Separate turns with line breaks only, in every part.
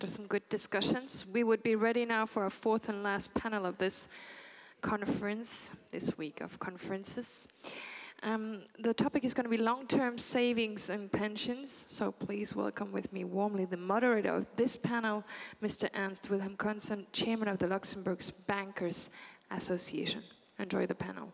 After some good discussions, we would be ready now for our fourth and last panel of this conference, this week of conferences. The topic is going to be long-term savings and pensions, so please welcome with me warmly the moderator of this panel, Mr. Ernst Wilhelm Conzen, Chairman of the Luxembourg's Bankers Association. Enjoy the panel.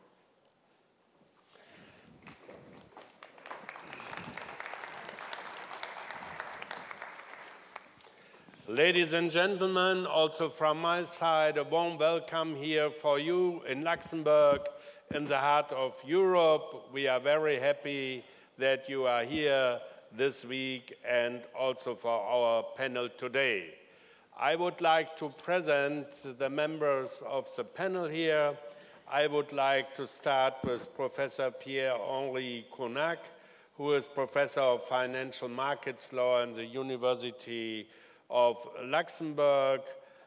Ladies and gentlemen, also from my side, a warm welcome here for you in Luxembourg, in the heart of Europe. We are very happy that you are here this week and also for our panel today. I would like to present the members of the panel here. I would like to start with Professor Pierre-Henri Cornac, who is Professor of Financial Markets Law in the University of Luxembourg.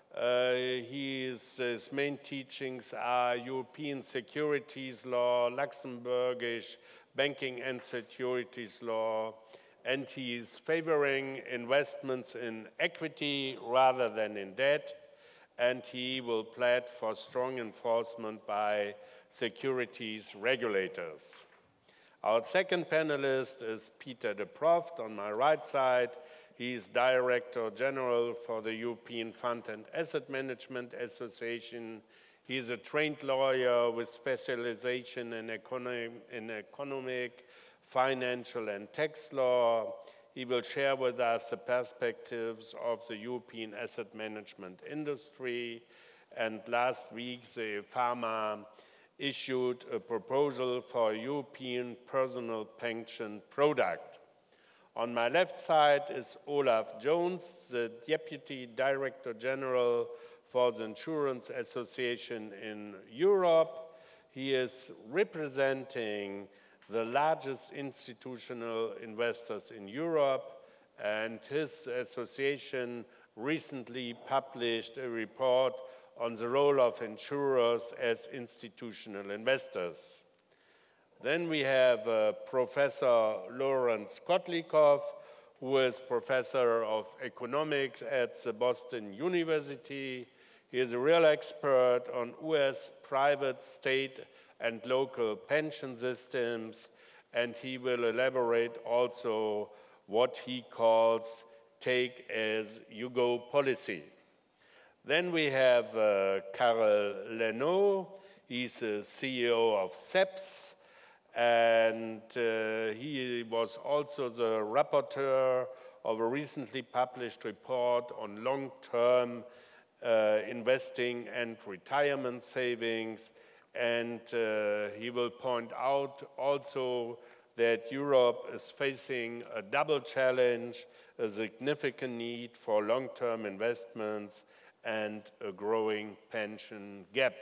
His main teachings are European securities law, Luxembourgish banking and securities law, and he is favoring investments in equity rather than in debt, and he will plead for strong enforcement by securities regulators. Our second panelist is Peter de Proft on my right side. He is Director General for the European Fund and Asset Management Association. He is a trained lawyer with specialization in economic, financial, and tax law. He will share with us the perspectives of the European asset management industry. And last week, the EFAMA issued a proposal for a European personal pension product. On my left side is Olaf Jones, the Deputy Director General for the Insurance Association in Europe. He is representing the largest institutional investors in Europe, and his association recently published a report on the role of insurers as institutional investors. Then we have Professor Lawrence Kotlikoff, who is Professor of Economics at the Boston University. He is a real expert on US private, state, and local pension systems, and he will elaborate also what he calls take-as-you-go policy. Then we have Karel Lenoux. He's the CEO of CEPS, and he was also the rapporteur of a recently published report on long-term investing and retirement savings, and he will point out also that Europe is facing a double challenge, a significant need for long-term investments and a growing pension gap.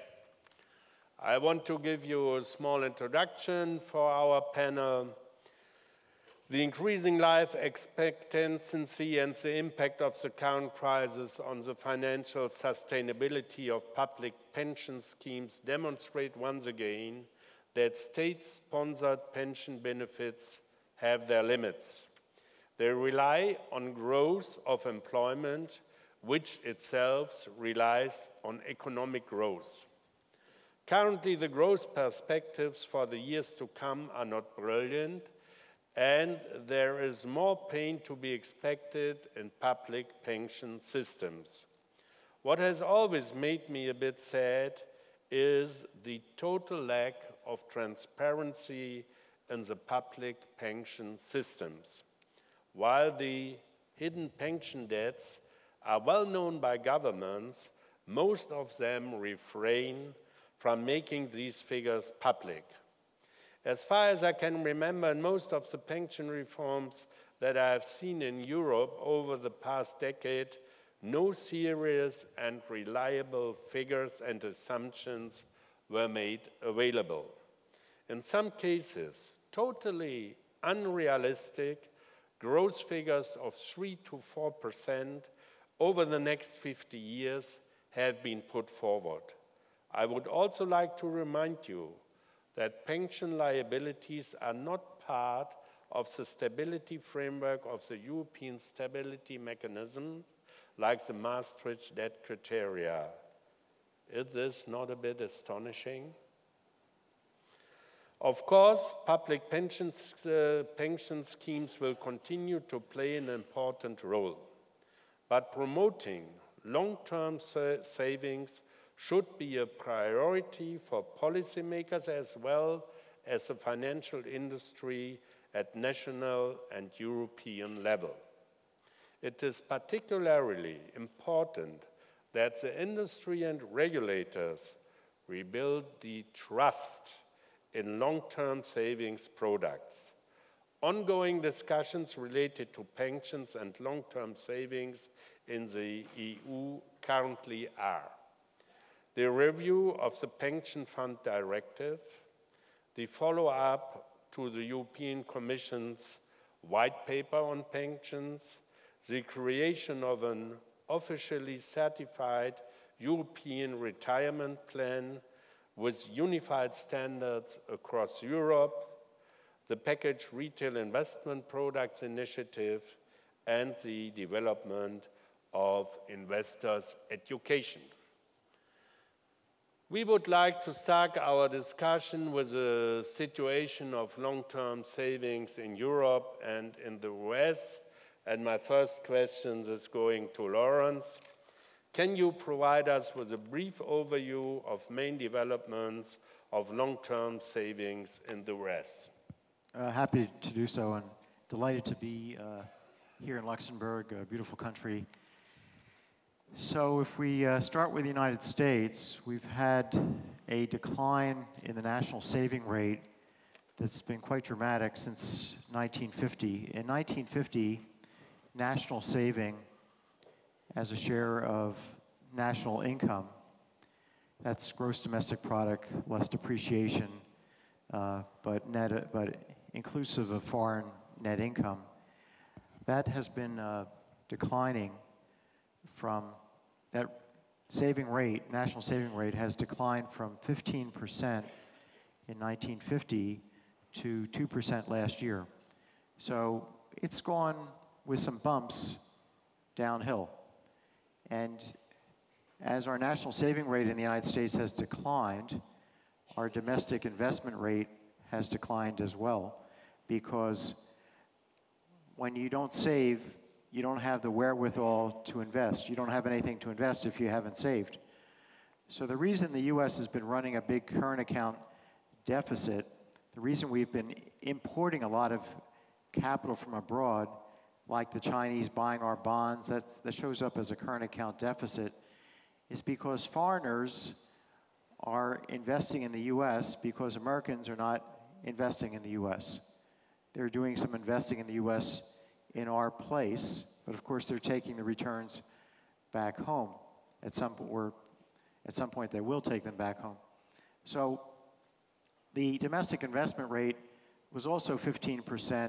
I want to give you a small introduction for our panel. The increasing life expectancy and the impact of the current crisis on the financial sustainability of public pension schemes demonstrate once again that state-sponsored pension benefits have their limits. They rely on growth of employment, which itself relies on economic growth. Currently, the growth perspectives for the years to come are not brilliant, and there is more pain to be expected in public pension systems. What has always made me a bit sad is the total lack of transparency in the public pension systems. While the hidden pension debts are well known by governments, most of them refrain from making these figures public. As far as I can remember, in most of the pension reforms that I have seen in Europe over the past decade, no serious and reliable figures and assumptions were made available. In some cases, totally unrealistic growth figures of 3 to 4% over the next 50 years have been put forward. I would also like to remind you that pension liabilities are not part of the stability framework of the European Stability Mechanism, like the Maastricht debt criteria. Is this not a bit astonishing? Of course, public pension schemes will continue to play an important role, but promoting long-term savings should be a priority for policymakers as well as the financial industry at national and European level. It is particularly important that the industry and regulators rebuild the trust in long-term savings products. Ongoing discussions related to pensions and long-term savings in the EU currently are the review of the Pension Fund Directive, the follow-up to the European Commission's white paper on pensions, the creation of an officially certified European retirement plan with unified standards across Europe, the package Retail Investment Products Initiative, and the development of investors' education. We would like to start our discussion with the situation of long-term savings in Europe and in the US. And my first question is going to Lawrence. Can you provide us with a brief overview of main developments of long-term savings in the US?
Happy to do so, and delighted to be here in Luxembourg, a beautiful country. So if we start with the United States, we've had a decline in the national saving rate that's been quite dramatic since 1950. In 1950, national saving as a share of national income, that's gross domestic product less depreciation, but inclusive of foreign net income, that has been declining from that saving rate, national saving rate has declined from 15% in 1950 to 2% last year. So it's gone with some bumps downhill. And as our national saving rate in the United States has declined, our domestic investment rate has declined as well, because when you don't save, you don't have the wherewithal to invest. You don't have anything to invest if you haven't saved. So the reason the U.S. has been running a big current account deficit, the reason we've been importing a lot of capital from abroad, like the Chinese buying our bonds, that shows up as a current account deficit, is because foreigners are investing in the U.S. because Americans are not investing in the U.S. They're doing some investing in the U.S. in our place, but of course they're taking the returns back home. At some point they will take them back home. So the domestic investment rate was also 15%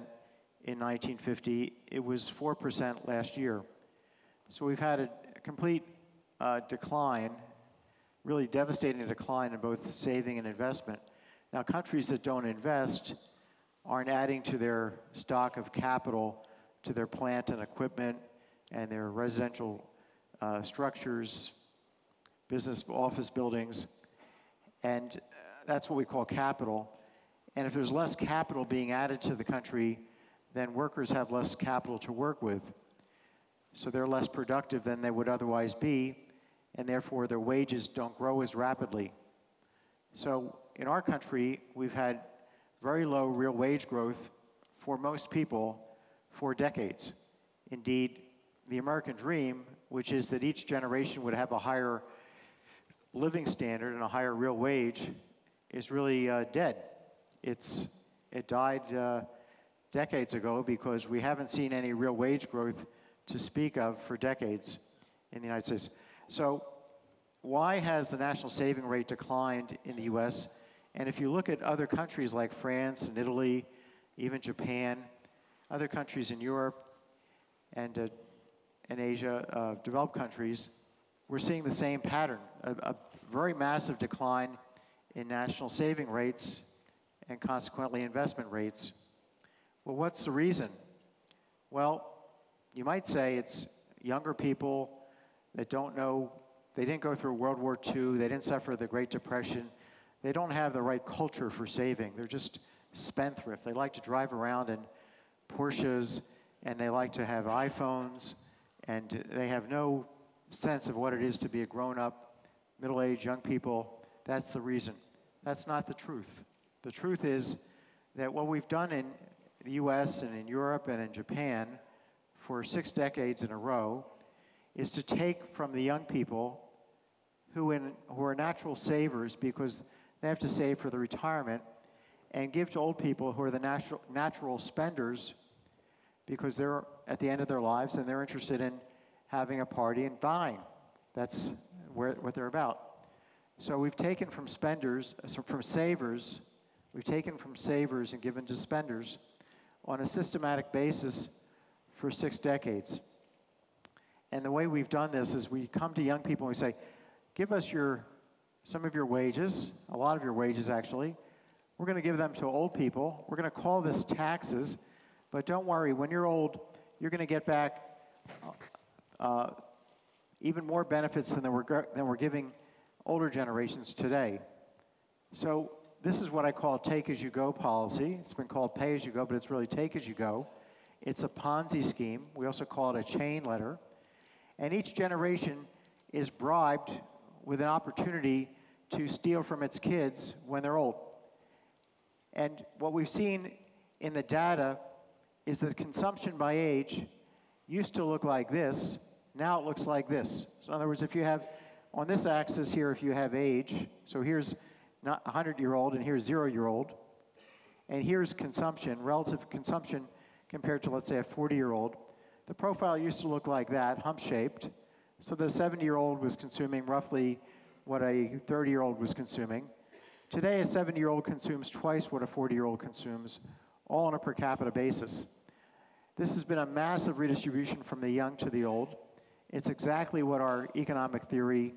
in 1950. It was 4% last year. So we've had a complete decline, really devastating decline in both saving and investment. Now, countries that don't invest aren't adding to their stock of capital, to their plant and equipment and their residential structures, business office buildings, and that's what we call capital. And if there's less capital being added to the country, then workers have less capital to work with. So they're less productive than they would otherwise be, and therefore their wages don't grow as rapidly. So in our country, we've had very low real wage growth for most people for decades. Indeed, the American dream, which is that each generation would have a higher living standard and a higher real wage, is really dead. It died decades ago because we haven't seen any real wage growth to speak of for decades in the United States. So why has the national saving rate declined in the U.S.? And if you look at other countries like France and Italy, even Japan, other countries in Europe and Asia, developed countries, we're seeing the same pattern, a very massive decline in national saving rates and consequently investment rates. Well, what's the reason? Well, you might say it's younger people that don't know, they didn't go through World War II, they didn't suffer the Great Depression, they don't have the right culture for saving. They're just spendthrift. They like to drive around in Porsches, and they like to have iPhones, and they have no sense of what it is to be a grown-up, middle-aged young people. That's the reason. That's not the truth. The truth is that what we've done in the US and in Europe and in Japan for 6 decades in a row is to take from the young people who are natural savers because they have to save for the retirement, and give to old people who are the natural spenders because they're at the end of their lives and they're interested in having a party and dying. That's what they're about. So we've taken from savers, we've taken from savers and given to spenders on a systematic basis for 6 decades. And the way we've done this is we come to young people and we say, give us some of your wages, a lot of your wages actually. We're going to give them to old people. We're going to call this taxes, but don't worry, when you're old, you're going to get back even more benefits than we're giving older generations today. So this is what I call take-as-you-go policy. It's been called pay-as-you-go, but it's really take-as-you-go. It's a Ponzi scheme. We also call it a chain letter. And each generation is bribed with an opportunity to steal from its kids when they're old. And what we've seen in the data is that consumption by age used to look like this. Now it looks like this. So in other words, if you have, on this axis here, if you have age, so here's not 100-year-old and here's 0-year-old, and here's consumption, relative consumption compared to, let's say, a 40-year-old. The profile used to look like that, hump-shaped. So the 70-year-old was consuming roughly what a 30-year-old was consuming. Today, a 70-year-old consumes twice what a 40-year-old consumes, all on a per capita basis. This has been a massive redistribution from the young to the old. It's exactly what our economic theory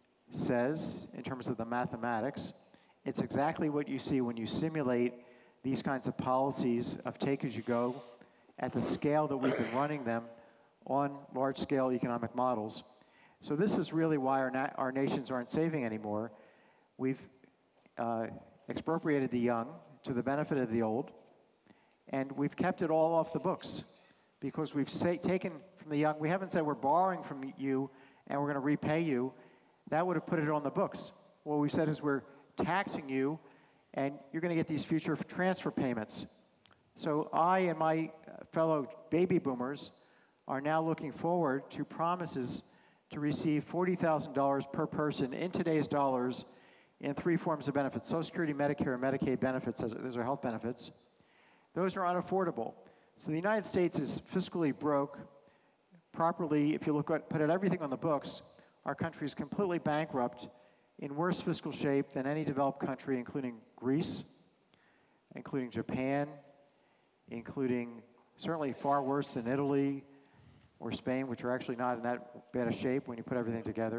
says in terms of the mathematics. It's exactly what you see when you simulate these kinds of policies of take-as-you-go at the scale that we've been running them on large-scale economic models. So this is really why our nations aren't saving anymore. We've expropriated the young to the benefit of the old, and we've kept it all off the books because we've taken from the young. We haven't said we're borrowing from you and we're going to repay you. That would have put it on the books. What we said is we're taxing you and you're going to get these future transfer payments. So I and my fellow baby boomers are now looking forward to promises to receive $40,000 per person in today's dollars in 3 forms of benefits: Social Security, Medicare, and Medicaid benefits. Those are health benefits. Those are unaffordable. So the United States is fiscally broke. Properly, if you put everything on the books, our country is completely bankrupt, in worse fiscal shape than any developed country, including Greece, including Japan, including certainly far worse than Italy or Spain, which are actually not in that bad a shape when you put everything together.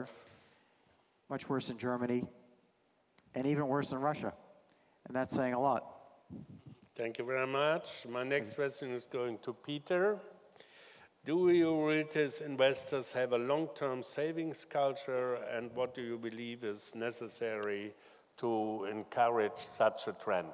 Much worse than Germany, and even worse than Russia. And that's saying a lot.
Thank you very much. My next question is going to Peter. Do Eurytis investors have a long-term savings culture, and what do you believe is necessary to encourage such a trend?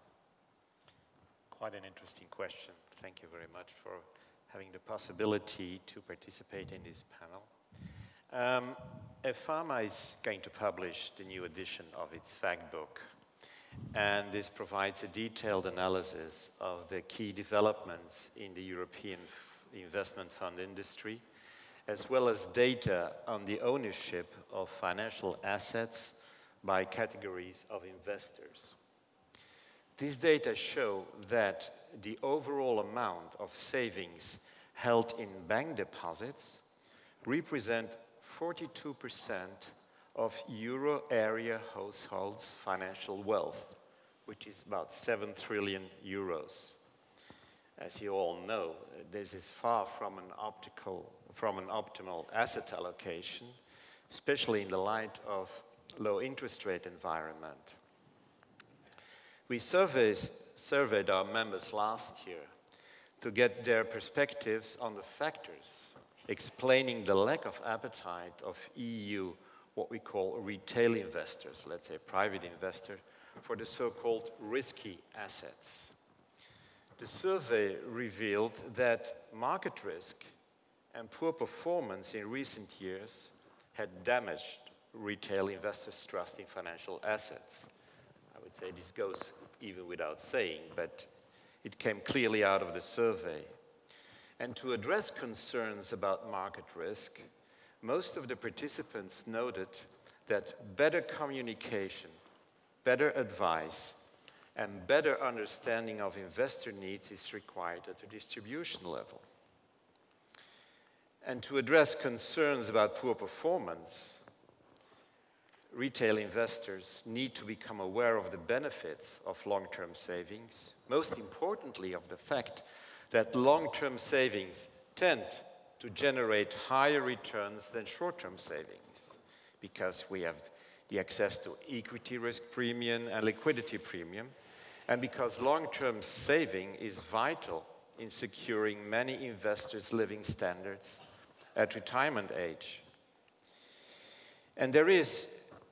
Quite an interesting question. Thank you very much for having the possibility to participate in this panel. Pharma is going to publish the new edition of its fact book, and this provides a detailed analysis of the key developments in the European investment fund industry, as well as data on the ownership of financial assets by categories of investors. These data show that the overall amount of savings held in bank deposits represent 42% of euro area households' financial wealth, which is about 7 trillion euros. As you all know, this is far from an optimal asset allocation, especially in the light of low interest rate environment. We surveyed our members last year to get their perspectives on the factors explaining the lack of appetite of EU, what we call retail investors, let's say private investors, for the so-called risky assets. The survey revealed that market risk and poor performance in recent years had damaged retail investors' trust in financial assets. I would say this goes even without saying, but it came clearly out of the survey. And to address concerns about market risk, most of the participants noted that better communication, better advice, and better understanding of investor needs is required at the distribution level. And to address concerns about poor performance, retail investors need to become aware of the benefits of long-term savings, most importantly of the fact that long-term savings tend to generate higher returns than short-term savings, because we have the access to equity risk premium and liquidity premium, and because long-term saving is vital in securing many investors' living standards at retirement age. And there is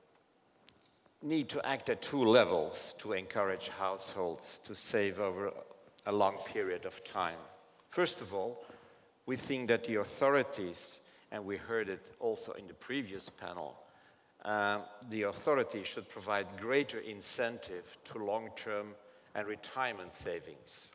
need to act at two levels to encourage households to save over a long period of time. First of all, we think that the authorities, and we heard it also in the previous panel, the authorities should provide greater incentive to long-term and retirement savings.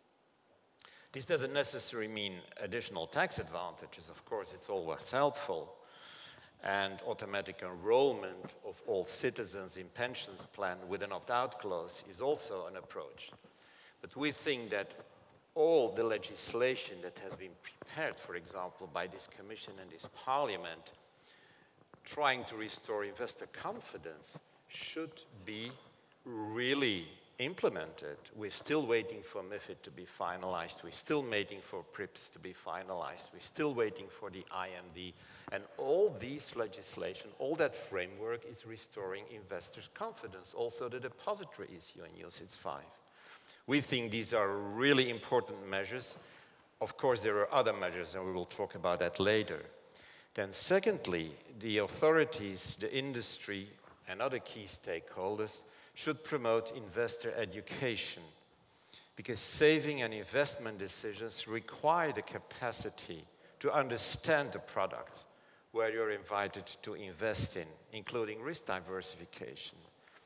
This doesn't necessarily mean additional tax advantages. Of course, it's always helpful. And automatic enrollment of all citizens in pensions plan with an opt-out clause is also an approach. But we think that all the legislation that has been prepared, for example, by this Commission and this Parliament, trying to restore investor confidence, should be really implemented. We're still waiting for MiFID to be finalized. We're still waiting for PRIPS to be finalized. We're still waiting for the IMD. And all these legislation, all that framework is restoring investors' confidence. Also the depository issue in UCITS 5. We think these are really important measures. Of course, there are other measures, and we will talk about that later. Then secondly, the authorities, the industry, and other key stakeholders should promote investor education, because saving and investment decisions require the capacity to understand the product where you're invited to invest in, including risk diversification.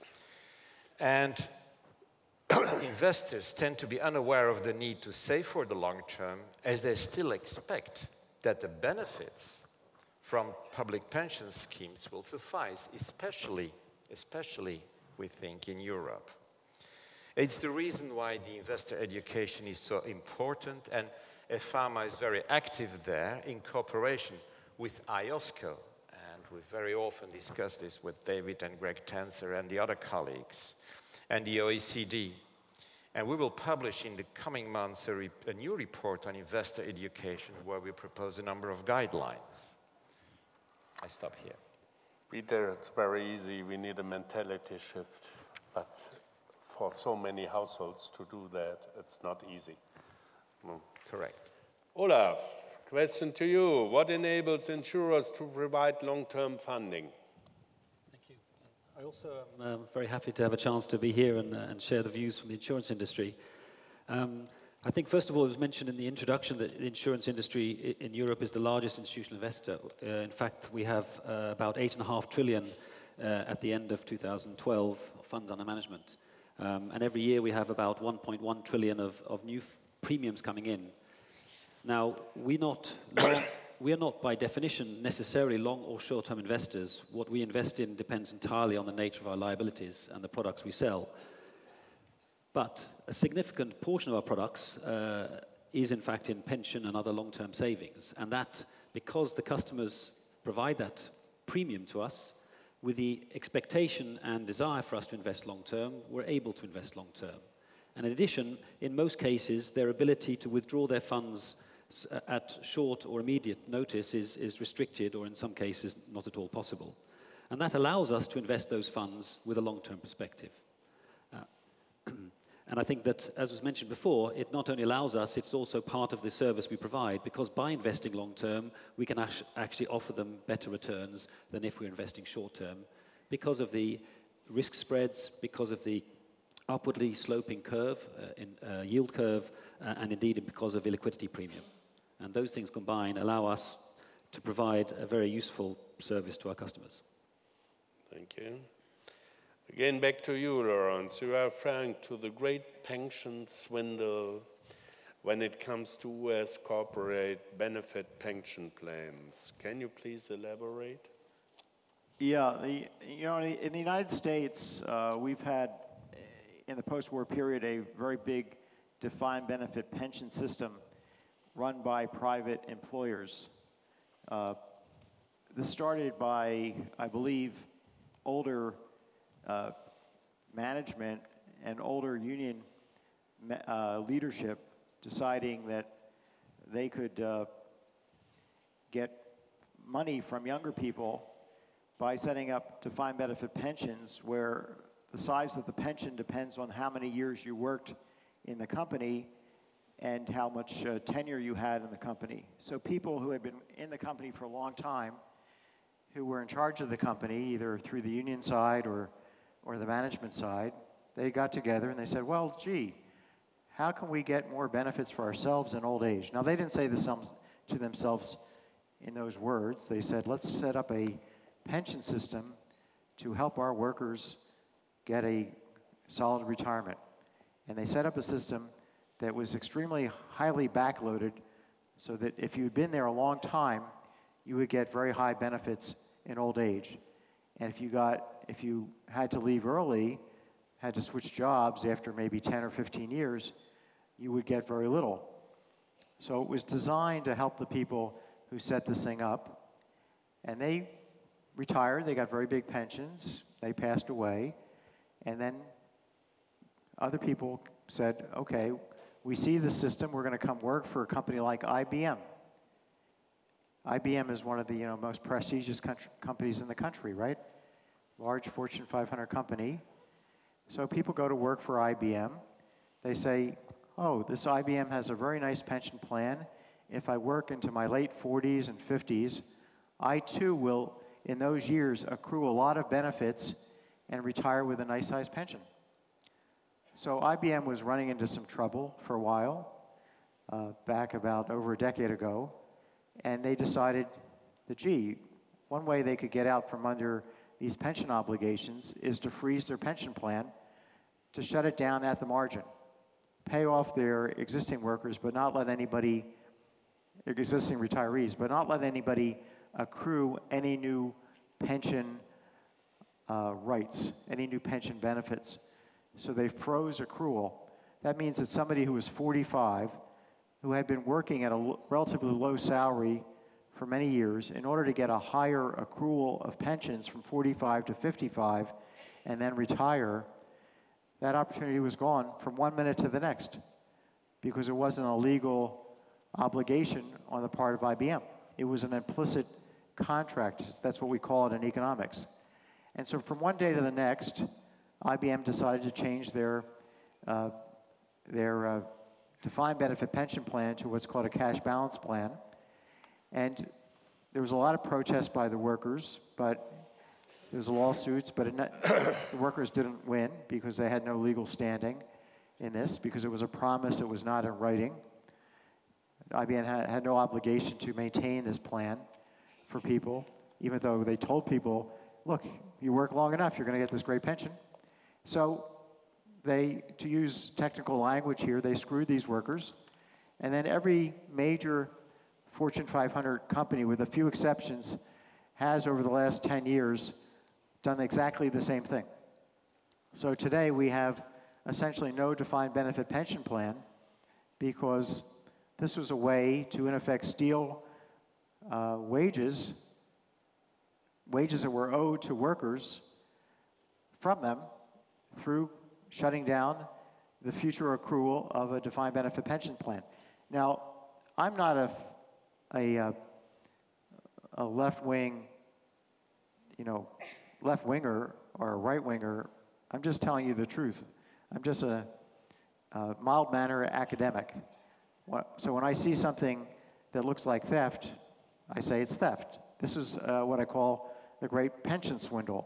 And investors tend to be unaware of the need to save for the long term, as they still expect that the benefits from public pension schemes will suffice, especially we think, in Europe. It's the reason why the investor education is so important, and EFAMA is very active there in cooperation with IOSCO, and we very often discuss this with David and Greg Tenser and the other colleagues, and the OECD. And we will publish in the coming months a new report on investor education where we propose a number of guidelines. I stop here.
Peter, it's very easy. We need a mentality shift. But for so many households to do that, it's not easy.
Correct.
Olaf, question to you. What enables insurers to provide long-term funding?
Thank you. I also am very happy to have a chance to be here and share the views from the insurance industry. I think, first of all, it was mentioned in the introduction that the insurance industry in Europe is the largest institutional investor. In fact, we have about 8.5 trillion at the end of 2012 funds under management. And every year we have about 1.1 trillion of new premiums coming in. Now, we're not by definition necessarily long or short-term investors. What we invest in depends entirely on the nature of our liabilities and the products we sell. But a significant portion of our products is in fact in pension and other long-term savings. And that, because the customers provide that premium to us, with the expectation and desire for us to invest long-term, we're able to invest long-term. And in addition, in most cases, their ability to withdraw their funds at short or immediate notice is restricted, or in some cases, not at all possible. And that allows us to invest those funds with a long-term perspective. And I think that, as was mentioned before, it not only allows us, it's also part of the service we provide, because by investing long term, we can actually offer them better returns than if we're investing short term, because of the risk spreads, because of the upwardly sloping curve, yield curve, and indeed because of illiquidity premium. And those things combined allow us to provide a very useful service to our customers.
Thank you. Again, back to you, Laurence. You are referring to the great pension swindle when it comes to US corporate benefit pension plans. Can you please elaborate?
Yeah, in the United States, we've had, in the post-war period, a very big defined benefit pension system run by private employers. This started by, I believe, older management and older union leadership deciding that they could get money from younger people by setting up defined benefit pensions where the size of the pension depends on how many years you worked in the company and how much tenure you had in the company. So people who had been in the company for a long time, who were in charge of the company, either through the union side or the management side, they got together and they said, well, gee, how can we get more benefits for ourselves in old age? Now, they didn't say this to themselves in those words. They said, let's set up a pension system to help our workers get a solid retirement. And they set up a system that was extremely highly backloaded so that if you'd been there a long time, you would get very high benefits in old age. And if you had to leave early, had to switch jobs after maybe 10 or 15 years, you would get very little. So it was designed to help the people who set this thing up. And they retired, they got very big pensions, they passed away, and then other people said, okay, we see the system, we're going to come work for a company like IBM. IBM is one of the most prestigious companies in the country, right? Large Fortune 500 company. So people go to work for IBM. They say, oh, this IBM has a very nice pension plan. If I work into my late 40s and 50s, I too will, in those years, accrue a lot of benefits and retire with a nice sized pension. So IBM was running into some trouble for a while, back about over a decade ago, and they decided that, gee, one way they could get out from under these pension obligations is to freeze their pension plan, to shut it down at the margin, pay off their existing workers, but not let anybody, existing retirees, but not let anybody accrue any new pension rights, any new pension benefits. So they froze accrual. That means that somebody who was 45, who had been working at a relatively low salary for many years, in order to get a higher accrual of pensions from 45 to 55 and then retire, that opportunity was gone from 1 minute to the next because it wasn't a legal obligation on the part of IBM. It was an implicit contract. That's what we call it in economics. And so from one day to the next, IBM decided to change their defined benefit pension plan to what's called a cash balance plan. And there was a lot of protest by the workers, but there was lawsuits, but the workers didn't win because they had no legal standing in this, because it was a promise that was not in writing. IBM had no obligation to maintain this plan for people, even though they told people, look, you work long enough, you're going to get this great pension. So they, to use technical language here, they screwed these workers, and then every major Fortune 500 company, with a few exceptions, has over the last 10 years done exactly the same thing. So today we have essentially no defined benefit pension plan because this was a way to, in effect, steal wages that were owed to workers from them through shutting down the future accrual of a defined benefit pension plan. Now, I'm not a left-wing, left-winger or a right-winger. I'm just telling you the truth. I'm just a mild-mannered academic. So when I see something that looks like theft, I say it's theft. This is what I call the great pension swindle.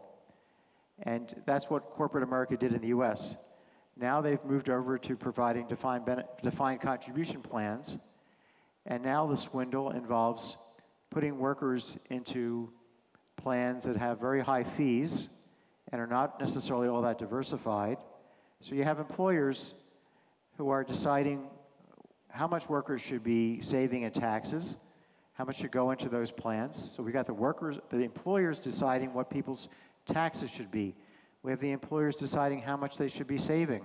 And that's what corporate America did in the US. Now they've moved over to providing defined contribution plans. And now the swindle involves putting workers into plans that have very high fees and are not necessarily all that diversified. So you have employers who are deciding how much workers should be saving in taxes, how much should go into those plans. So we got the employers deciding what people's taxes should be. We have the employers deciding how much they should be saving,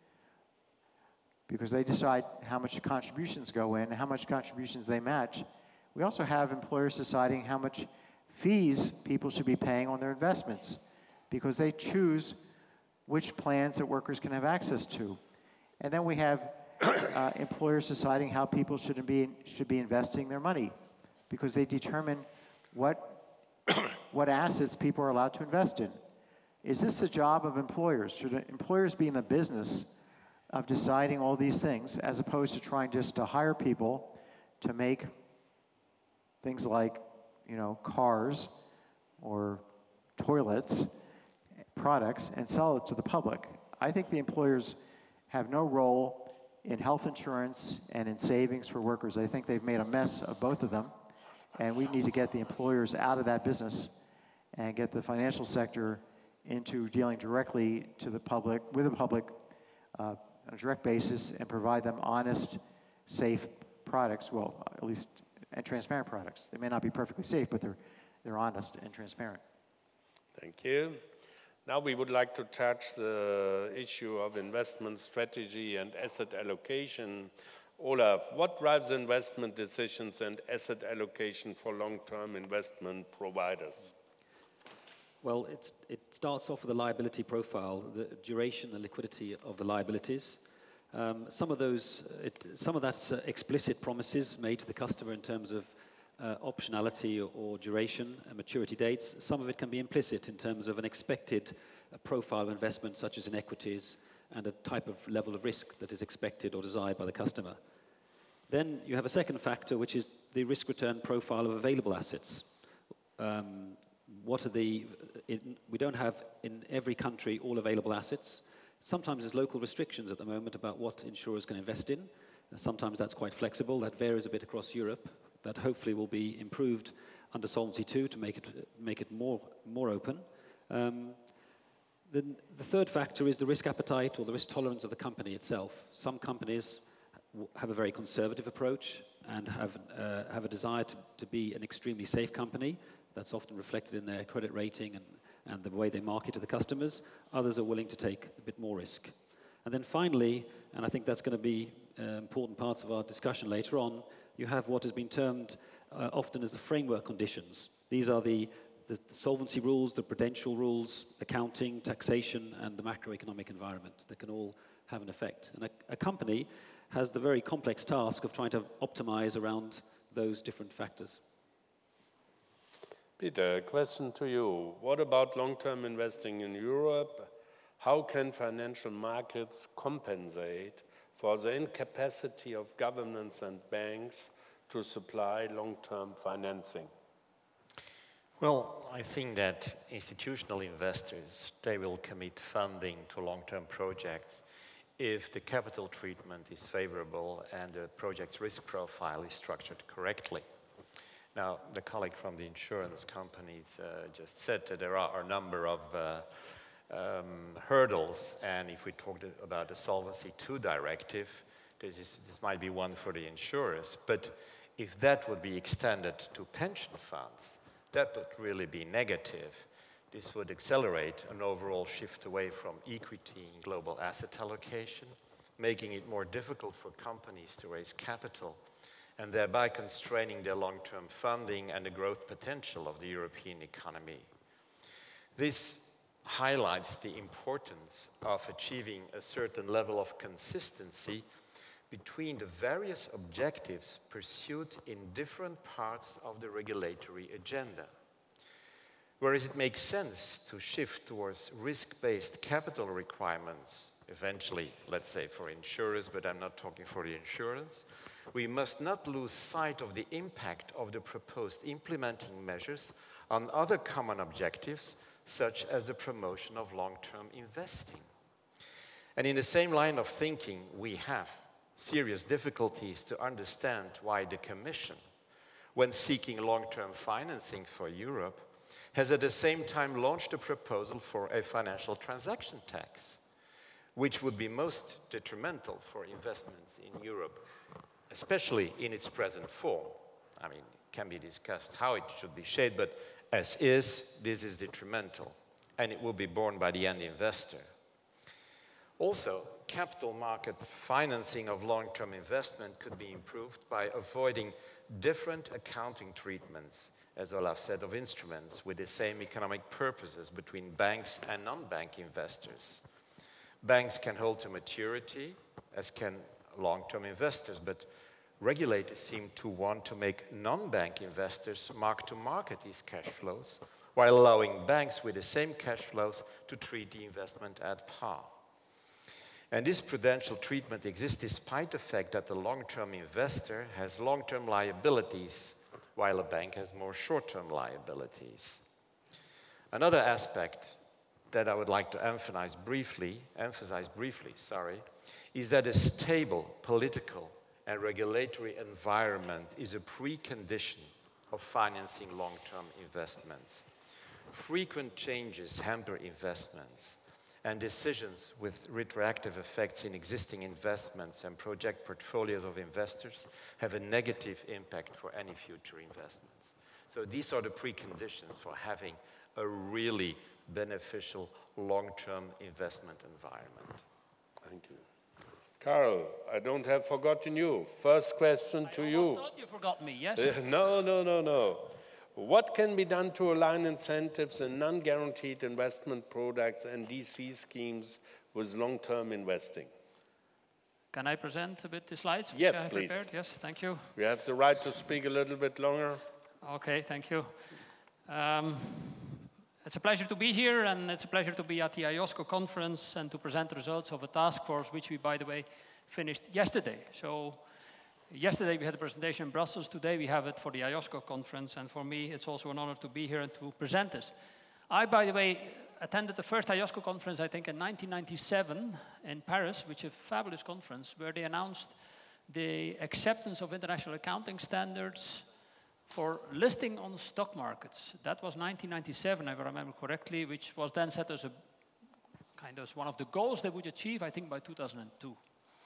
because they decide how much contributions go in, how much contributions they match. We also have employers deciding how much fees people should be paying on their investments, because they choose which plans that workers can have access to. And then we have employers deciding how people should be investing their money, because they determine what assets people are allowed to invest in. Is this the job of employers? Should employers be in the business of deciding all these things, as opposed to trying just to hire people to make things like, cars or toilets, products, and sell it to the public? I think the employers have no role in health insurance and in savings for workers. I think they've made a mess of both of them, and we need to get the employers out of that business and get the financial sector into dealing directly to the public, with the public, on a direct basis, and provide them honest, safe products, well, at least, and transparent products. They may not be perfectly safe, but they're honest and transparent.
Thank you. Now we would like to touch the issue of investment strategy and asset allocation. Olaf, what drives investment decisions and asset allocation for long-term investment providers?
Well, it starts off with the liability profile, the duration and liquidity of the liabilities. Some of that's explicit promises made to the customer in terms of optionality or duration and maturity dates. Some of it can be implicit in terms of an expected profile of investment, such as in equities, and a type of level of risk that is expected or desired by the customer. Then you have a second factor, which is the risk-return profile of available assets. We don't have in every country all available assets. Sometimes there's local restrictions at the moment about what insurers can invest in. Sometimes that's quite flexible. That varies a bit across Europe. That hopefully will be improved under Solvency II to make it more open. Then the third factor is the risk appetite or the risk tolerance of the company itself. Some companies have a very conservative approach and have a desire to be an extremely safe company. That's often reflected in their credit rating and the way they market to the customers. Others are willing to take a bit more risk. And then finally, and I think that's going to be important parts of our discussion later on, you have what has been termed often as the framework conditions. These are the solvency rules, the prudential rules, accounting, taxation, and the macroeconomic environment that can all have an effect. And a company has the very complex task of trying to optimize around those different factors.
Peter, a question to you. What about long-term investing in Europe? How can financial markets compensate for the incapacity of governments and banks to supply long-term financing?
Well, I think that institutional investors, they will commit funding to long-term projects if the capital treatment is favorable and the project's risk profile is structured correctly. Now, the colleague from the insurance companies just said that there are a number of hurdles, and if we talk about the Solvency II directive, this might be one for the insurers, but if that would be extended to pension funds, that would really be negative. This would accelerate an overall shift away from equity in global asset allocation, making it more difficult for companies to raise capital, and thereby constraining their long-term funding and the growth potential of the European economy. This highlights the importance of achieving a certain level of consistency between the various objectives pursued in different parts of the regulatory agenda. Whereas it makes sense to shift towards risk-based capital requirements eventually, let's say, for insurers, but I'm not talking for the insurance, we must not lose sight of the impact of the proposed implementing measures on other common objectives, such as the promotion of long-term investing. And in the same line of thinking, we have serious difficulties to understand why the Commission, when seeking long-term financing for Europe, has at the same time launched a proposal for a financial transaction tax, which would be most detrimental for investments in Europe, especially in its present form. I mean, it can be discussed how it should be shaped, but as is, this is detrimental, and it will be borne by the end investor. Also, capital market financing of long-term investment could be improved by avoiding different accounting treatments, as Olaf said, of instruments with the same economic purposes between banks and non-bank investors. Banks can hold to maturity, as can long-term investors, but regulators seem to want to make non-bank investors mark to market these cash flows, while allowing banks with the same cash flows to treat the investment at par. And this prudential treatment exists despite the fact that the long-term investor has long-term liabilities, while a bank has more short-term liabilities. Another aspect that I would like to emphasize briefly, is that a stable political and regulatory environment is a precondition of financing long-term investments. Frequent changes hamper investments, and decisions with retroactive effects in existing investments and project portfolios of investors have a negative impact for any future investments. So these are the preconditions for having a really beneficial long-term investment environment.
Thank you. Carl, I don't have forgotten you. First question to you.
I thought you forgot me, yes?
No. What can be done to align incentives in non-guaranteed investment products and DC schemes with long-term investing?
Can I present a bit the slides which
Yes,
I have
please.
prepared? Yes, thank you.
You have the right to speak a little bit longer.
Okay, thank you. It's a pleasure to be here, and it's a pleasure to be at the IOSCO conference and to present the results of a task force, which we, by the way, finished yesterday. So yesterday we had a presentation in Brussels. Today we have it for the IOSCO conference, and for me it's also an honor to be here and to present this. I, by the way, attended the first IOSCO conference, I think, in 1997 in Paris, which is a fabulous conference, where they announced the acceptance of international accounting standards for listing on stock markets. That was 1997, if I remember correctly, which was then set as a kind of one of the goals they would achieve, I think, by 2002.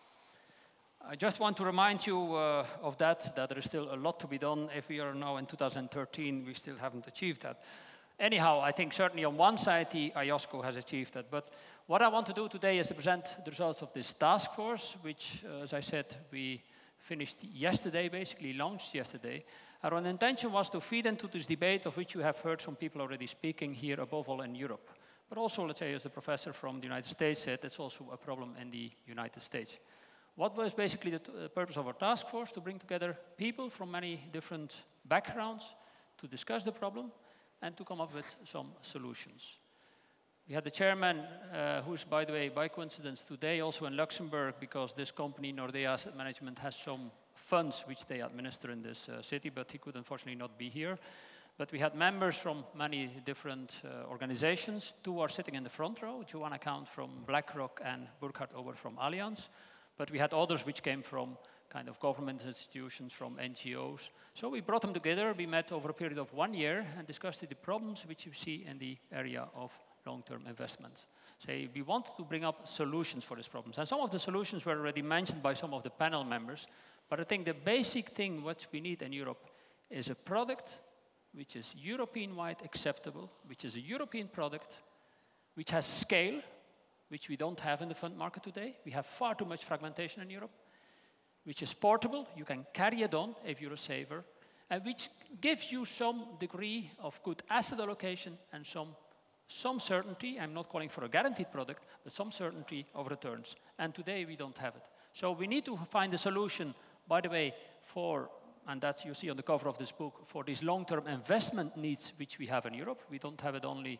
I just want to remind you of that there is still a lot to be done. If we are now in 2013, we still haven't achieved that. Anyhow, I think certainly on one side, the IOSCO has achieved that. But what I want to do today is to present the results of this task force, which, as I said, we finished yesterday, basically launched yesterday. Our intention was to feed into this debate, of which you have heard some people already speaking here, above all in Europe. But also, let's say, as the professor from the United States said, it's also a problem in the United States. What was basically the purpose of our task force? To bring together people from many different backgrounds to discuss the problem and to come up with some solutions. We had the chairman, who's, by the way, by coincidence today also in Luxembourg, because this company, Nordea Asset Management, has some funds which they administer in this city, but he could unfortunately not be here. But we had members from many different organizations. Two are sitting in the front row, Joanna Count from BlackRock and Burkhard Ober from Allianz. But we had others which came from kind of government institutions, from NGOs. So we brought them together. We met over a period of 1 year and discussed the problems which you see in the area of long-term investment. Say, we want to bring up solutions for these problems. And some of the solutions were already mentioned by some of the panel members. But I think the basic thing what we need in Europe is a product which is European-wide acceptable, which is a European product, which has scale, which we don't have in the fund market today. We have far too much fragmentation in Europe, which is portable. You can carry it on if you're a saver, and which gives you some degree of good asset allocation and some certainty. I'm not calling for a guaranteed product, but some certainty of returns. And today we don't have it. So we need to find a solution, by the way, for, and that's you see on the cover of this book, for these long-term investment needs which we have in Europe. We don't have it only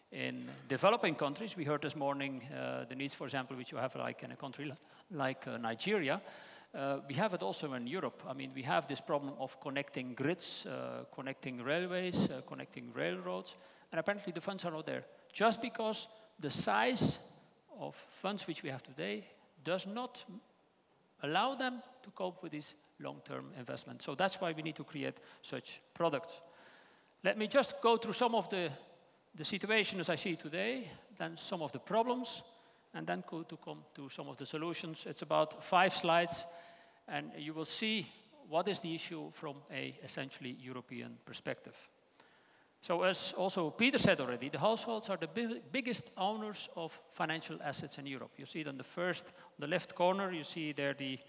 In developing countries, we heard this morning the needs, for example, which you have like in a country like Nigeria. We have it also in Europe. I mean, we have this problem of connecting grids, connecting railways, connecting railroads, and apparently the funds are not there. Just because the size of funds which we have today does not allow them to cope with this long-term investment. So that's why we need to create such products. Let me just go through some of the situation as I see it today, then some of the problems, and then come to some of the solutions. It's about 5 slides, and you will see what is the issue from a essentially European perspective. So as also Peter said already, the households are the biggest owners of financial assets in Europe. You see it on the left corner, you see there the,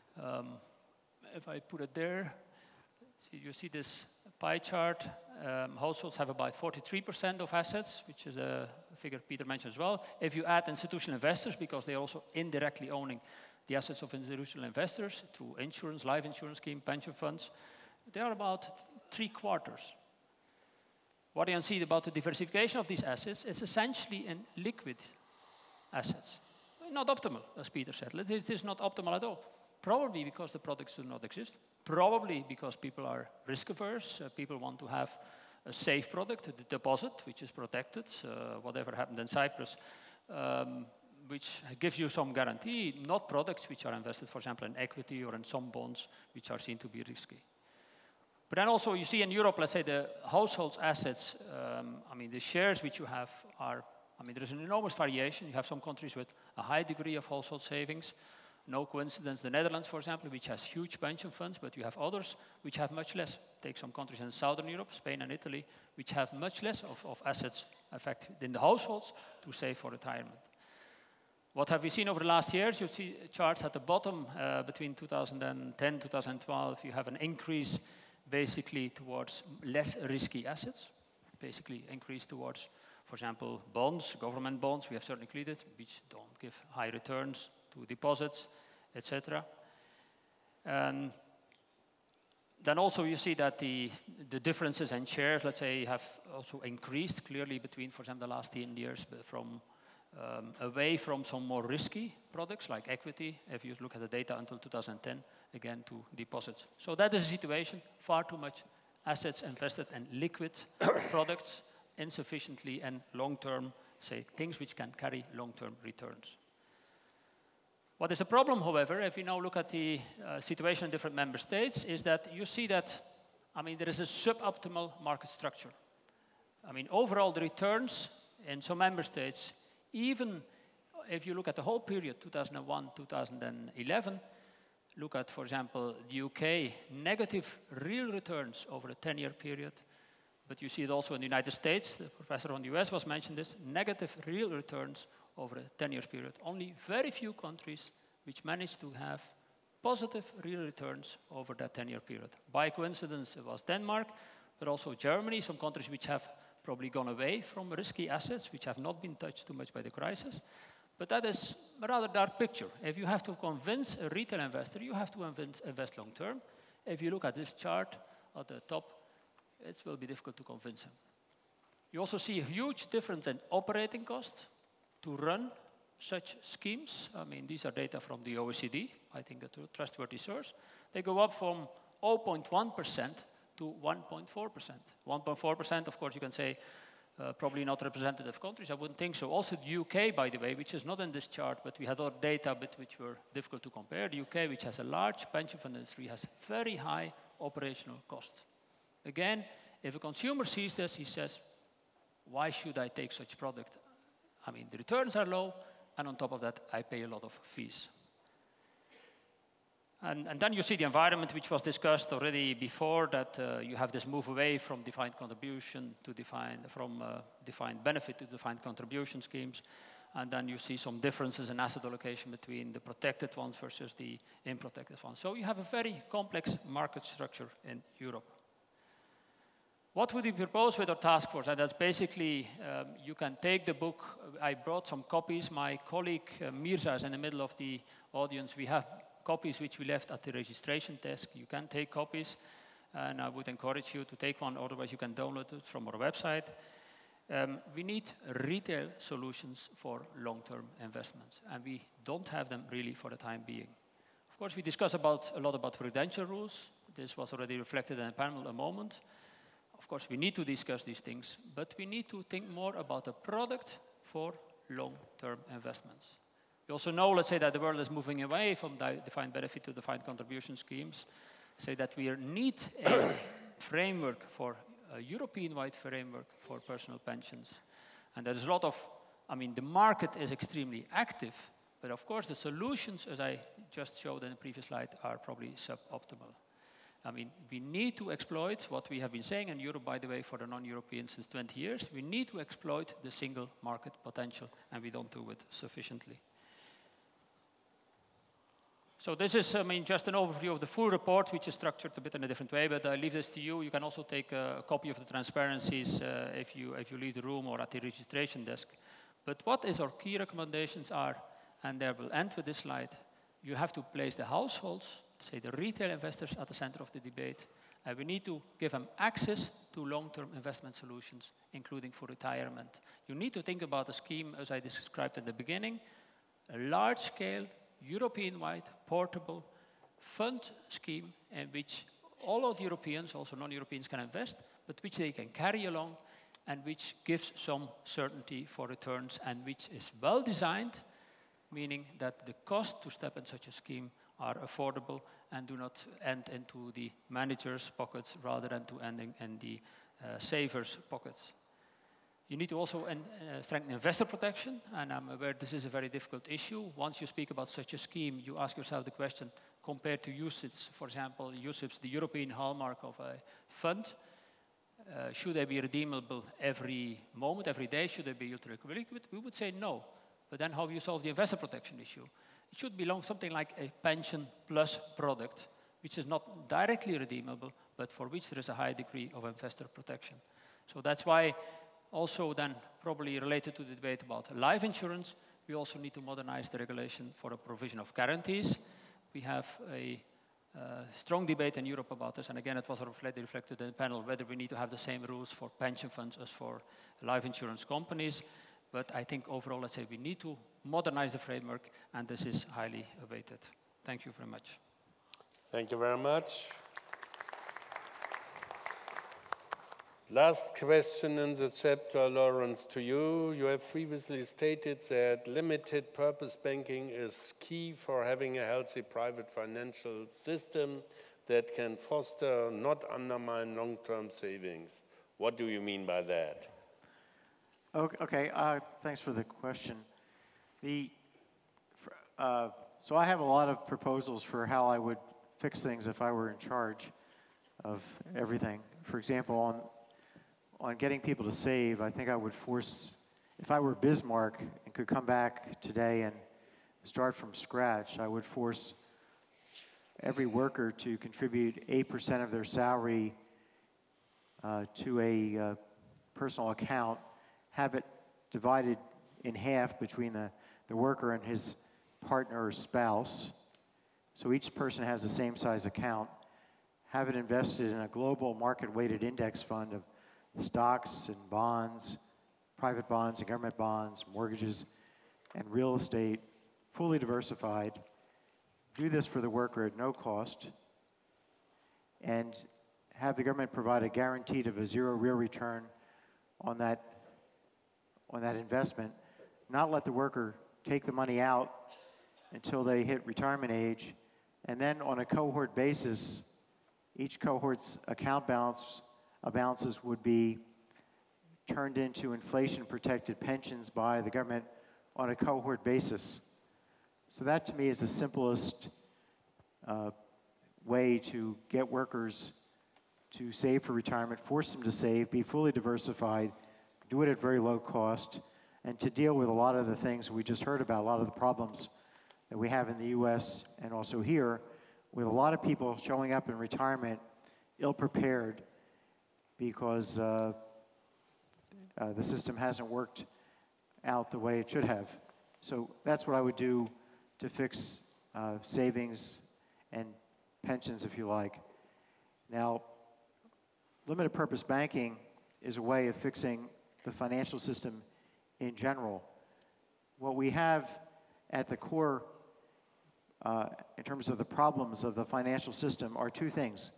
if I put it there, you see this pie chart. Households have about 43% of assets, which is a figure Peter mentioned as well. If you add institutional investors, because they're also indirectly owning the assets of institutional investors through insurance, life insurance scheme, pension funds, they are about 3/4. What you can see about the diversification of these assets is essentially in liquid assets. Not optimal, as Peter said. It is not optimal at all. Probably because the products do not exist. Probably because people are risk averse. People want to have a safe product, a deposit, which is protected, whatever happened in Cyprus, which gives you some guarantee, not products which are invested, for example, in equity or in some bonds, which are seen to be risky. But then also you see in Europe, let's say the households' assets, I mean, the shares which you have are, I mean, there is an enormous variation. You have some countries with a high degree of household savings. No coincidence, the Netherlands, for example, which has huge pension funds, but you have others which have much less. Take some countries in Southern Europe, Spain and Italy, which have much less of assets, in fact, in the households to save for retirement. What have we seen over the last years? You see charts at the bottom between 2010, 2012, you have an increase basically towards less risky assets, basically increase towards, for example, bonds, government bonds, we have certainly included, which don't give high returns to deposits, etc. Then also you see that the differences in shares, let's say, have also increased clearly between, for example, the last 10 years, from away from some more risky products like equity, if you look at the data until 2010, again to deposits. So that is a situation, far too much assets invested in liquid products, insufficiently and long-term, say, things which can carry long-term returns. What is the problem, however, if you now look at the situation in different member states, is that you see that, I mean, there is a suboptimal market structure. I mean, overall, the returns in some member states, even if you look at the whole period, 2001, 2011, look at, for example, the UK, negative real returns over a 10-year period. But you see it also in the United States. The professor from the US was mentioned this, negative real returns over a 10-year period. Only very few countries which managed to have positive real returns over that 10-year period. By coincidence, it was Denmark, but also Germany, some countries which have probably gone away from risky assets, which have not been touched too much by the crisis. But that is a rather dark picture. If you have to convince a retail investor, you have to invest long term. If you look at this chart at the top, it will be difficult to convince him. You also see a huge difference in operating costs to run such schemes. I mean, these are data from the OECD, I think a trustworthy source. They go up from 0.1% to 1.4%. 1.4%, of course, you can say, probably not representative countries. I wouldn't think so. Also the UK, by the way, which is not in this chart, but we had other data which were difficult to compare. The UK, which has a large pension fund industry, has very high operational costs. Again, if a consumer sees this, he says, why should I take such product? I mean, the returns are low, and on top of that, I pay a lot of fees. And then you see the environment which was discussed already before, that you have this move away from defined contribution to defined benefit to defined contribution schemes. And then you see some differences in asset allocation between the protected ones versus the unprotected ones. So you have a very complex market structure in Europe. What would we propose with our task force? And that's basically, you can take the book. I brought some copies. My colleague Mirza is in the middle of the audience. We have copies which we left at the registration desk. You can take copies, and I would encourage you to take one. Otherwise, you can download it from our website. We need retail solutions for long-term investments, and we don't have them really for the time being. Of course, we discuss a lot about prudential rules. This was already reflected in the panel a moment. Of course, we need to discuss these things, but we need to think more about a product for long-term investments. We also know, let's say, that the world is moving away from defined benefit to defined contribution schemes. Say that we need a framework for a European-wide framework for personal pensions. And there's a lot of, the market is extremely active, but of course the solutions, as I just showed in the previous slide, are probably suboptimal. We need to exploit what we have been saying in Europe, by the way, for the non-Europeans since 20 years. We need to exploit the single market potential, and we don't do it sufficiently. So this is, just an overview of the full report, which is structured a bit in a different way, but I leave this to you. You can also take a copy of the transparencies if you leave the room or at the registration desk. But what is our key recommendations are, and there we'll end with this slide. You have to place the households, say the retail investors, at the center of the debate, and we need to give them access to long-term investment solutions, including for retirement. You need to think about a scheme, as I described at the beginning, a large-scale, European-wide, portable fund scheme in which all of the Europeans, also non-Europeans, can invest, but which they can carry along and which gives some certainty for returns and which is well designed, meaning that the cost to step in such a scheme are affordable and do not end into the manager's pockets rather than to ending in the savers' pockets. You need to also strengthen investor protection, and I'm aware this is a very difficult issue. Once you speak about such a scheme, you ask yourself the question, compared to UCITS, for example, UCITS, the European hallmark of a fund, should they be redeemable every moment, every day? Should they be ultra-liquid? We would say no. But then how do you solve the investor protection issue? It should belong something like a pension plus product, which is not directly redeemable, but for which there is a high degree of investor protection. So that's why also then, probably related to the debate about life insurance, we also need to modernize the regulation for the provision of guarantees. We have a strong debate in Europe about this, and again, it was reflected in the panel, whether we need to have the same rules for pension funds as for life insurance companies. But I think overall, let's say we need to modernize the framework, and this is highly awaited. Thank you very much.
Thank you very much. Last question in the chapter, Lawrence, to you. You have previously stated that limited purpose banking is key for having a healthy private financial system that can foster, not undermine long-term savings. What do you mean by that?
Okay, thanks for the question. So I have a lot of proposals for how I would fix things if I were in charge of everything. For example, on getting people to save, I think I would force, if I were Bismarck and could come back today and start from scratch, I would force every worker to contribute 8% of their salary to a personal account, have it divided in half between the worker and his partner or spouse, so each person has the same size account, have it invested in a global market-weighted index fund of stocks and bonds, private bonds and government bonds, mortgages, and real estate, fully diversified. Do this for the worker at no cost, and have the government provide a guarantee of a zero real return on that investment, not let the worker take the money out until they hit retirement age, and then on a cohort basis, each cohort's account balances would be turned into inflation-protected pensions by the government on a cohort basis. So that, to me, is the simplest way to get workers to save for retirement, force them to save, be fully diversified, do it at very low cost, and to deal with a lot of the things we just heard about, a lot of the problems that we have in the US and also here, with a lot of people showing up in retirement ill-prepared because the system hasn't worked out the way it should have. So that's what I would do to fix savings and pensions, if you like. Now, limited purpose banking is a way of fixing the financial system in general. What we have at the core in terms of the problems of the financial system are two things.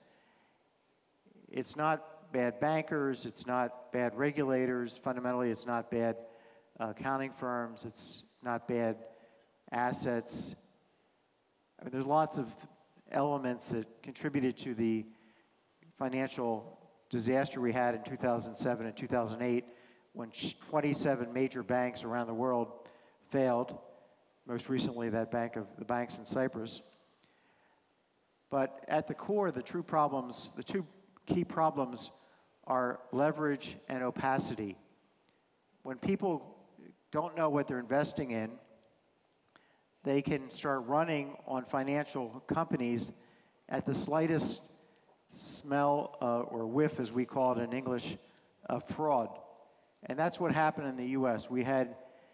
It's not bad bankers, it's not bad regulators, fundamentally it's not bad accounting firms, it's not bad assets. I mean, there's lots of elements that contributed to the financial disaster we had in 2007 and 2008 when 27 major banks around the world failed, most recently the banks in Cyprus. But at the core, the two key problems are leverage and opacity. When people don't know what they're investing in, they can start running on financial companies at the slightest smell or whiff, as we call it in English, of fraud. And that's what happened in the US. We had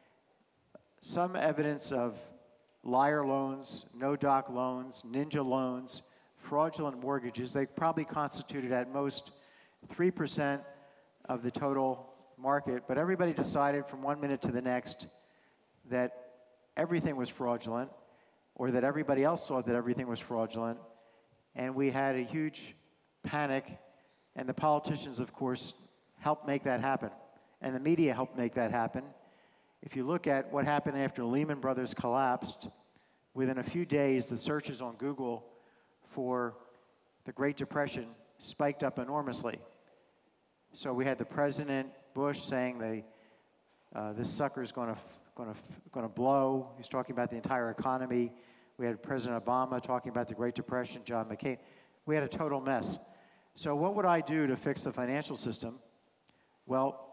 some evidence of liar loans, no-doc loans, ninja loans, fraudulent mortgages. They probably constituted at most 3% of the total market, but everybody decided from one minute to the next that everything was fraudulent, or that everybody else thought that everything was fraudulent, and we had a huge panic, and the politicians, of course, helped make that happen, and the media helped make that happen. If you look at what happened after Lehman Brothers collapsed, within a few days, the searches on Google for the Great Depression spiked up enormously. So we had the President Bush saying this sucker is going to blow. He's talking about the entire economy. We had President Obama talking about the Great Depression, John McCain. We had a total mess. So what would I do to fix the financial system? Well,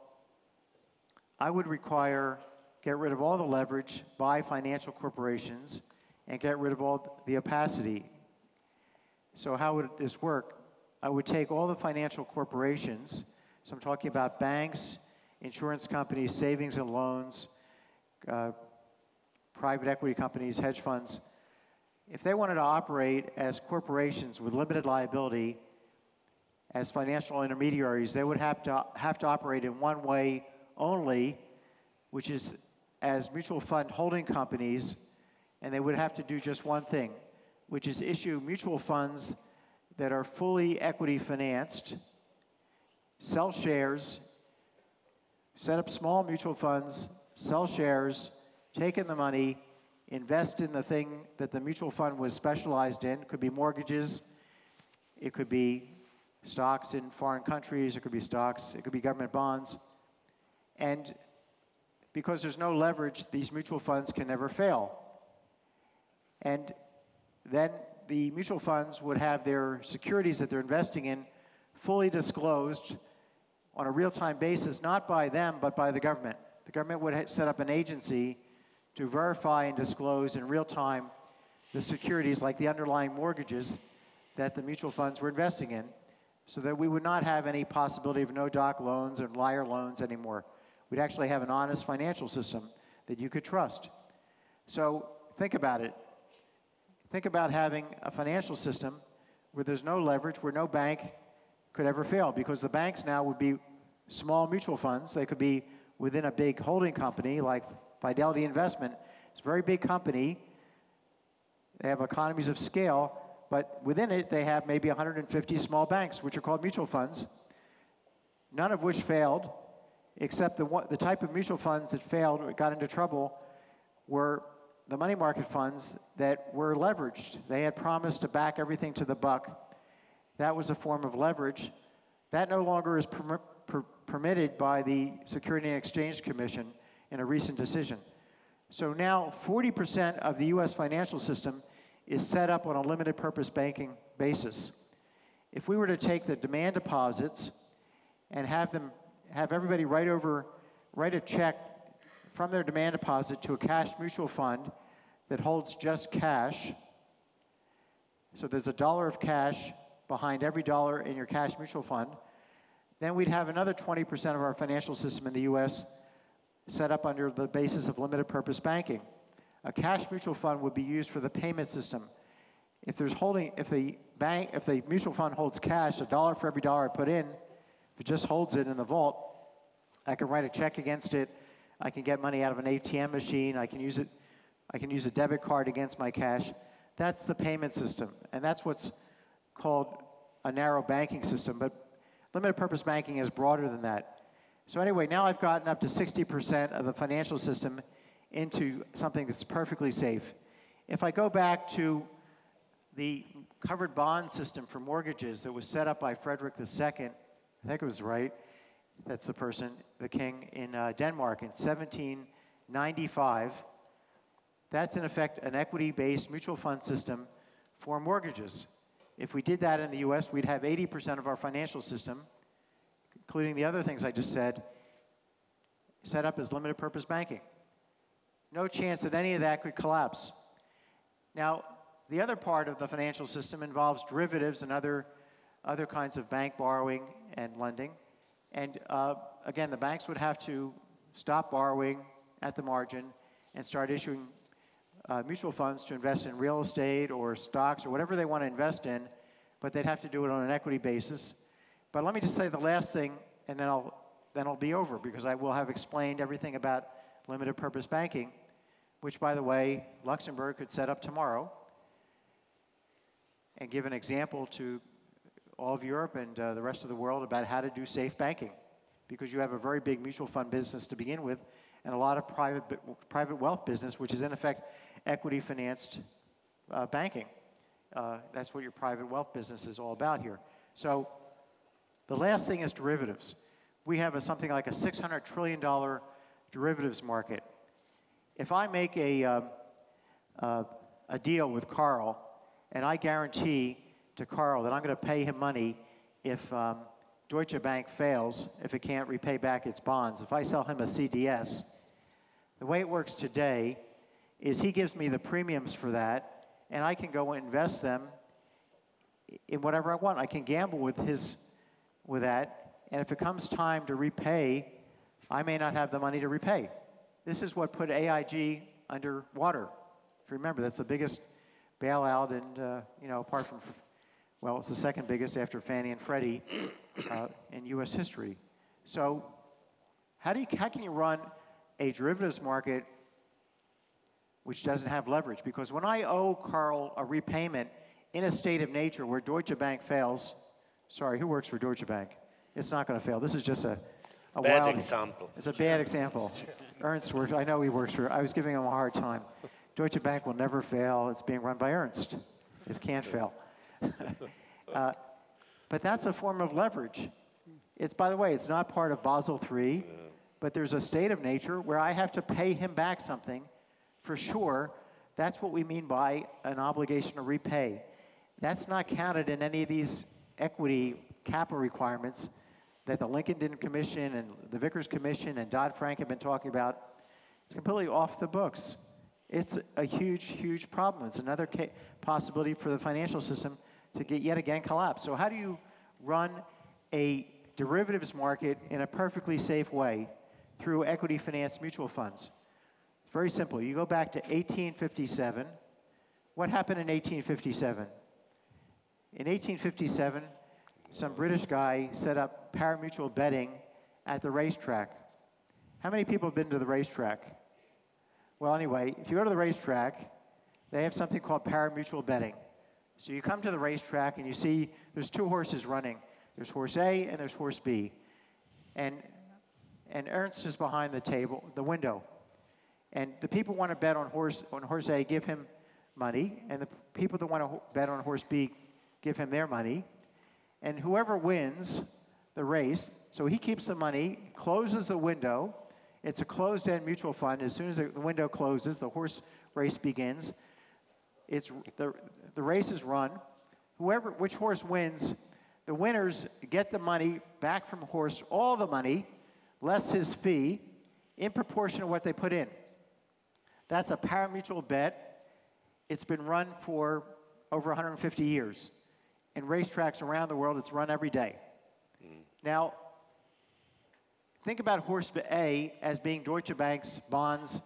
I would get rid of all the leverage by financial corporations and get rid of all the opacity. So how would this work? I would take all the financial corporations, so I'm talking about banks, insurance companies, savings and loans, private equity companies, hedge funds. If they wanted to operate as corporations with limited liability, as financial intermediaries, they would have to operate in one way only, which is as mutual fund holding companies, and they would have to do just one thing, which is issue mutual funds that are fully equity financed, sell shares, set up small mutual funds, sell shares, take in the money, invest in the thing that the mutual fund was specialized in. It could be mortgages, it could be stocks in foreign countries, it could be stocks, it could be government bonds. And because there's no leverage, these mutual funds can never fail. And then the mutual funds would have their securities that they're investing in fully disclosed on a real-time basis, not by them, but by the government. The government would set up an agency to verify and disclose in real time the securities, like the underlying mortgages that the mutual funds were investing in, so that we would not have any possibility of no-doc loans and liar loans anymore. We'd actually have an honest financial system that you could trust. So think about it. Think about having a financial system where there's no leverage, where no bank could ever fail, because the banks now would be small mutual funds. They could be within a big holding company like Fidelity Investment. It's a very big company. They have economies of scale, but within it they have maybe 150 small banks, which are called mutual funds, none of which failed, except the type of mutual funds that failed or got into trouble were the money market funds that were leveraged. They had promised to back everything to the buck. That was a form of leverage. That no longer is permitted by the Securities and Exchange Commission in a recent decision. So now 40% of the US financial system is set up on a limited purpose banking basis. If we were to take the demand deposits and have everybody write a check from their demand deposit to a cash mutual fund that holds just cash, so there's $1 of cash behind every dollar in your cash mutual fund, then we'd have another 20% of our financial system in the US set up under the basis of limited purpose banking. A cash mutual fund would be used for the payment system. If the mutual fund holds cash, $1 for every dollar I put in, if it just holds it in the vault, I can write a check against it. I can get money out of an ATM machine. I can use a debit card against my cash. That's the payment system, and that's what's called a narrow banking system. But limited purpose banking is broader than that. So anyway, now I've gotten up to 60% of the financial system into something that's perfectly safe. If I go back to the covered bond system for mortgages that was set up by Frederick II, I think it was right, that's the person, the king, in Denmark in 1795, that's in effect an equity-based mutual fund system for mortgages. If we did that in the US, we'd have 80% of our financial system, including the other things I just said, set up as limited purpose banking. No chance that any of that could collapse. Now, the other part of the financial system involves derivatives and other kinds of bank borrowing and lending. And again, the banks would have to stop borrowing at the margin and start issuing mutual funds to invest in real estate or stocks or whatever they want to invest in, but they'd have to do it on an equity basis. But let me just say the last thing, and then I'll be over, because I will have explained everything about limited purpose banking, which, by the way, Luxembourg could set up tomorrow and give an example to all of Europe and the rest of the world about how to do safe banking, because you have a very big mutual fund business to begin with and a lot of private wealth business, which is in effect equity financed banking. That's what your private wealth business is all about here. So the last thing is derivatives. We have something like a $600 trillion derivatives market. If I make a deal with Carl and I guarantee to Carl that I'm going to pay him money if Deutsche Bank fails, if it can't repay back its bonds, if I sell him a CDS, the way it works today is he gives me the premiums for that, and I can go and invest them in whatever I want. I can gamble with that, and if it comes time to repay, I may not have the money to repay. This is what put AIG underwater. If you remember, that's the biggest bailout, and apart from, well, it's the second biggest after Fannie and Freddie in U.S. history. So, how can you run a derivatives market which doesn't have leverage? Because when I owe Carl a repayment in a state of nature where Deutsche Bank fails, sorry, who works for Deutsche Bank? It's not going to fail. This is just a
bad example.
It's a bad example. Ernst works. I know he works for. I was giving him a hard time. Deutsche Bank will never fail. It's being run by Ernst. It can't fail. But that's a form of leverage. It's, by the way, it's not part of Basel III, but there's a state of nature where I have to pay him back something for sure. That's what we mean by an obligation to repay. That's not counted in any of these equity capital requirements that the Lincoln Commission and the Vickers Commission and Dodd-Frank have been talking about. It's completely off the books. It's a huge, huge problem. It's another possibility for the financial system to get yet again collapse. So how do you run a derivatives market in a perfectly safe way through equity financed mutual funds? It's very simple. You go back to 1857. What happened in 1857? In 1857, some British guy set up pari-mutuel betting at the racetrack. How many people have been to the racetrack? Well, anyway, if you go to the racetrack, they have something called pari-mutuel betting. So you come to the racetrack and you see there's two horses running. There's horse A and there's horse B. And Ernst is behind the window. And the people want to bet on horse A give him money, and the people that want to bet on horse B give him their money. And whoever wins the race, so he keeps the money, closes the window. It's a closed-end mutual fund. As soon as the window closes, the horse race begins. The race is run. Which horse wins, the winners get the money back from horse, all the money, less his fee, in proportion to what they put in. That's a pari-mutuel bet. It's been run for over 150 years. In racetracks around the world, it's run every day. Now, think about horse A as being Deutsche Bank's bonds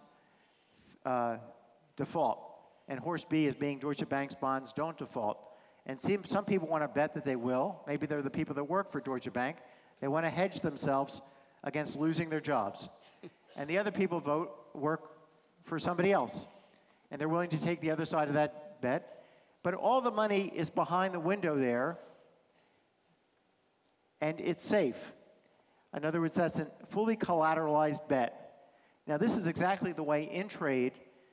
default, and horse B as being Deutsche Bank's bonds don't default. And some people want to bet that they will. Maybe they're the people that work for Deutsche Bank. They want to hedge themselves against losing their jobs. And the other people work for somebody else. And they're willing to take the other side of that bet. But all the money is behind the window there, and it's safe. In other words, that's a fully collateralized bet. Now, this is exactly the way Intrade,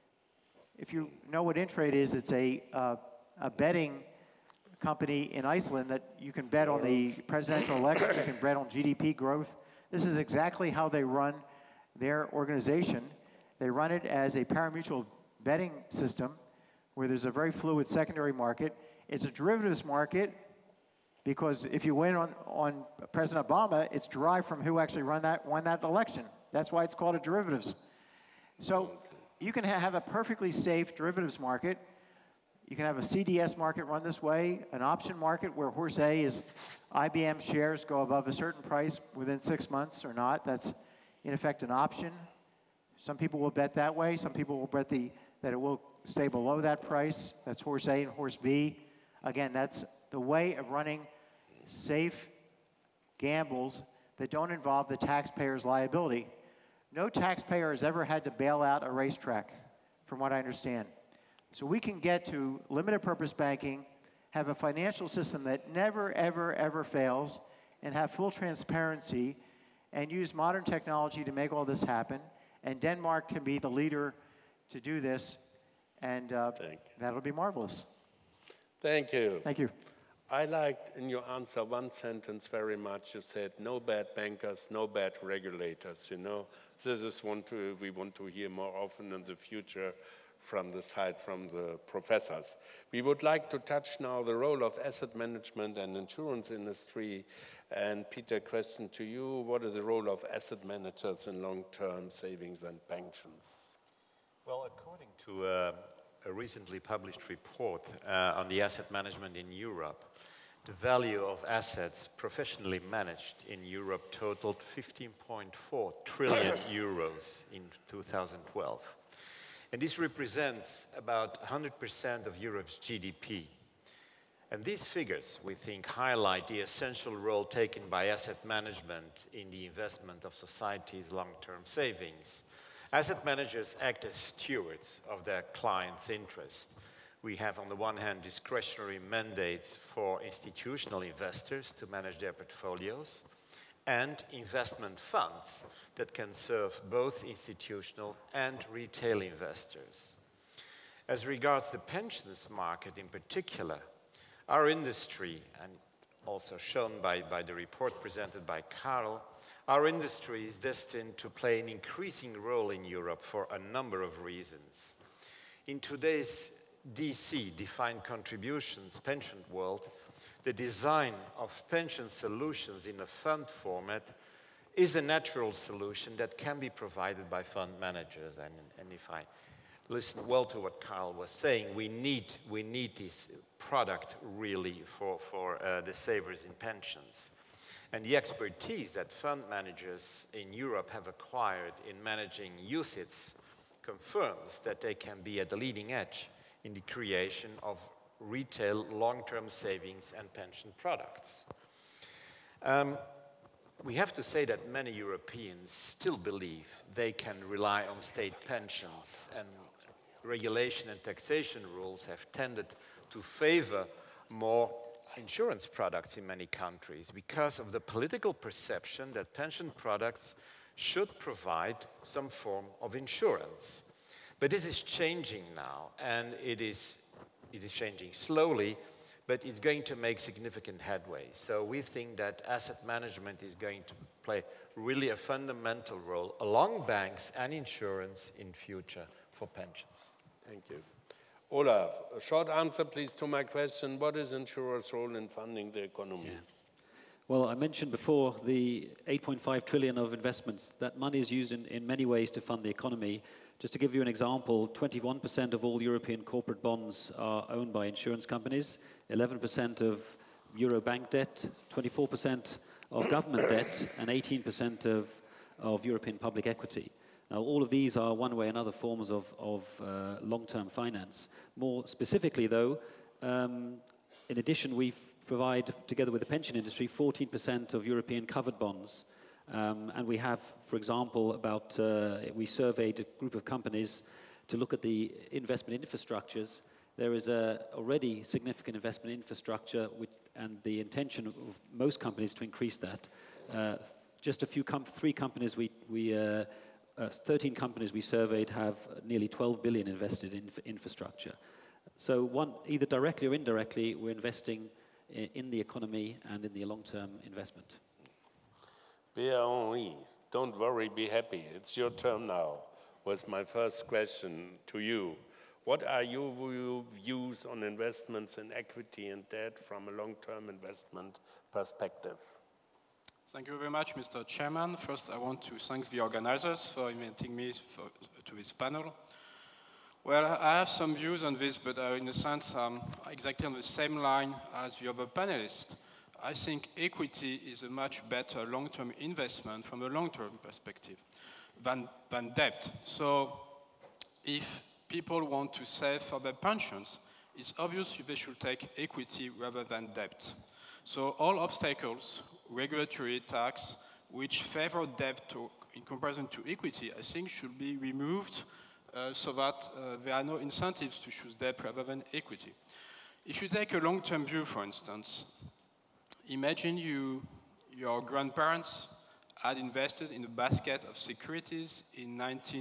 if you know what Intrade is, it's a betting company in Iceland that you can bet on the presidential election, you can bet on GDP growth. This is exactly how they run their organization. They run it as a pari-mutuel betting system where there's a very fluid secondary market. It's a derivatives market because if you win on President Obama, it's derived from who actually won that election. That's why it's called a derivatives. So you can have a perfectly safe derivatives market. You can have a CDS market run this way, an option market where horse A is IBM shares go above a certain price within 6 months or not. That's, in effect, an option. Some people will bet that way. Some people will bet that it will stay below that price. That's horse A and horse B. Again, that's the way of running safe gambles that don't involve the taxpayer's liability. No taxpayer has ever had to bail out a racetrack, from what I understand. So we can get to limited purpose banking, have a financial system that never, ever, ever fails, and have full transparency, and use modern technology to make all this happen. And Denmark can be the leader to do this, and that'll be marvelous.
Thank you.
Thank you.
I liked in your answer one sentence very much. You said, no bad bankers, no bad regulators. You know, this is we want to hear more often in the future from the side, from the professors. We would like to touch now the role of asset management and insurance industry. And Peter, question to you, what is the role of asset managers in long-term savings and pensions?
Well, according to a recently published report on the asset management in Europe, the value of assets professionally managed in Europe totaled 15.4 trillion euros in 2012. And this represents about 100% of Europe's GDP. And these figures, we think, highlight the essential role taken by asset management in the investment of society's long-term savings. Asset managers act as stewards of their clients' interest. We have, on the one hand, discretionary mandates for institutional investors to manage their portfolios, and investment funds that can serve both institutional and retail investors. As regards the pensions market in particular, our industry, and also shown by the report presented by Karl, our industry is destined to play an increasing role in Europe for a number of reasons. In today's DC, defined contributions pension world, the design of pension solutions in a fund format is a natural solution that can be provided by fund managers. And if I listen well to what Karl was saying, we need this product really for the savers in pensions. And the expertise that fund managers in Europe have acquired in managing UCITS confirms that they can be at the leading edge in the creation of retail long-term savings and pension products. We have to say that many Europeans still believe they can rely on state pensions, and regulation and taxation rules have tended to favor more insurance products in many countries because of the political perception that pension products should provide some form of insurance. But this is changing now, and it is changing slowly, but it's going to make significant headway. So we think that asset management is going to play really a fundamental role along banks and insurance in future for pensions.
Thank you. Olaf, a short answer, please, to my question. What is insurers' role in funding the economy?
Yeah. Well, I mentioned before the 8.5 trillion of investments. That money is used in many ways to fund the economy. Just to give you an example, 21% of all European corporate bonds are owned by insurance companies, 11% of Euro bank debt, 24% of government debt, and 18% of European public equity. Now, all of these are one way or another forms of long-term finance. More specifically, though, in addition, we provide, together with the pension industry, 14% of European covered bonds And we have, for example, we surveyed a group of companies to look at the investment infrastructures. There is already significant investment infrastructure, and the intention of most companies to increase that. Just 13 companies we surveyed have nearly 12 billion invested in infrastructure. So either directly or indirectly, we're investing in the economy and in the long-term investment.
Pierre-Henri, don't worry, be happy. It's your turn now. Was my first question to you. What are your views on investments in equity and debt from a long-term investment perspective?
Thank you very much, Mr. Chairman. First, I want to thank the organizers for inviting me to this panel. Well, I have some views on this, but in a sense, exactly on the same line as the other panelists. I think equity is a much better long-term investment from a long-term perspective than debt. So if people want to save for their pensions, it's obvious they should take equity rather than debt. So all obstacles, regulatory tax, which favor debt in comparison to equity, I think should be removed so that there are no incentives to choose debt rather than equity. If you take a long-term view, for instance, imagine your grandparents had invested in a basket of securities in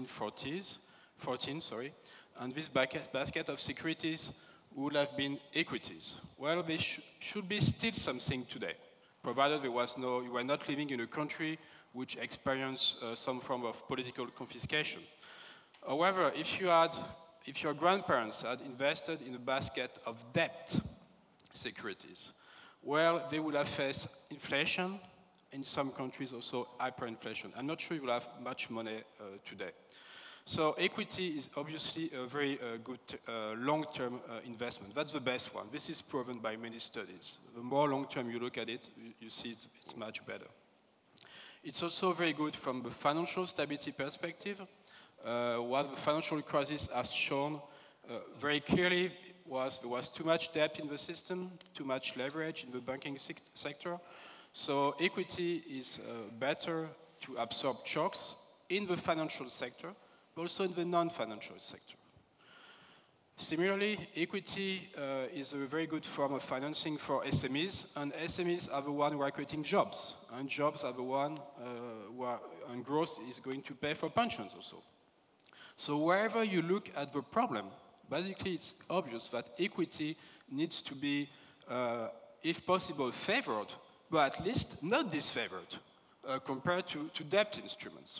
1914, and this basket of securities would have been equities. Well, they should be still something today, provided you were not living in a country which experienced some form of political confiscation. However, if your grandparents had invested in a basket of debt securities, well, they would have faced inflation, in some countries also hyperinflation. I'm not sure you will have much money today. So equity is obviously a very good long-term investment. That's the best one. This is proven by many studies. The more long-term you look at it, you see it's much better. It's also very good from the financial stability perspective. What the financial crisis has shown very clearly was there was too much debt in the system, too much leverage in the banking sector. So equity is better to absorb shocks in the financial sector, but also in the non-financial sector. Similarly, equity is a very good form of financing for SMEs, and SMEs are the ones who are creating jobs, and jobs are the ones and growth is going to pay for pensions also. So wherever you look at the problem, basically it's obvious that equity needs to be, if possible, favored, but at least not disfavored compared to debt instruments.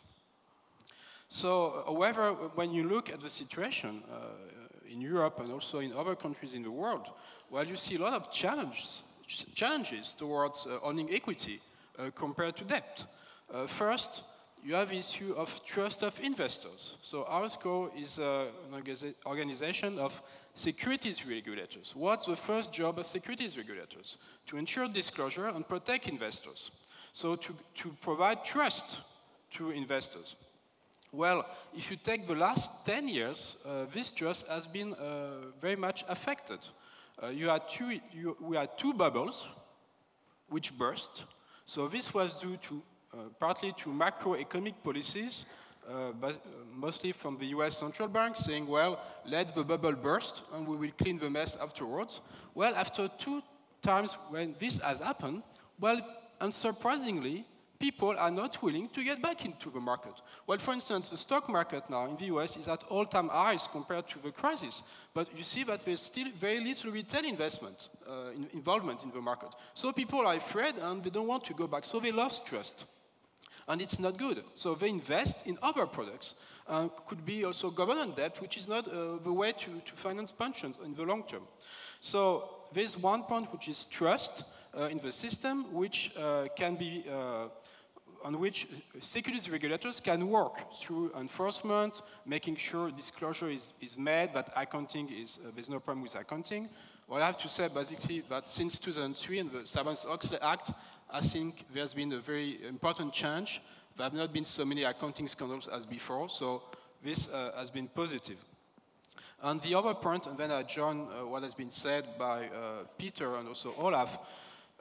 So, however, when you look at the situation in Europe and also in other countries in the world, well, you see a lot of challenges towards owning equity compared to debt. First, you have the issue of trust of investors. So ARSCO is an organization of securities regulators. What's the first job of securities regulators? To ensure disclosure and protect investors. So to provide trust to investors. Well, if you take the last 10 years, this trust has been very much affected. We had two bubbles which burst. So this was due to partly to macroeconomic policies, but mostly from the US Central Bank, saying, well, let the bubble burst and we will clean the mess afterwards. Well, after 2 times when this has happened, well, unsurprisingly, people are not willing to get back into the market. Well, for instance, the stock market now in the US is at all-time highs compared to the crisis, but you see that there's still very little retail investment, involvement in the market. So people are afraid and they don't want to go back, so they lost trust. And it's not good. So they invest in other products. Could be also government debt, which is not the way to finance pensions in the long term. So there's one point which is trust in the system, which can be on which securities regulators can work through enforcement, making sure disclosure is made, that accounting is, there's no problem with accounting. Well, I have to say basically that since 2003 and the Sarbanes-Oxley Act, I think there's been a very important change. There have not been so many accounting scandals as before, so this has been positive. And the other point, and then I join what has been said by Peter and also Olaf,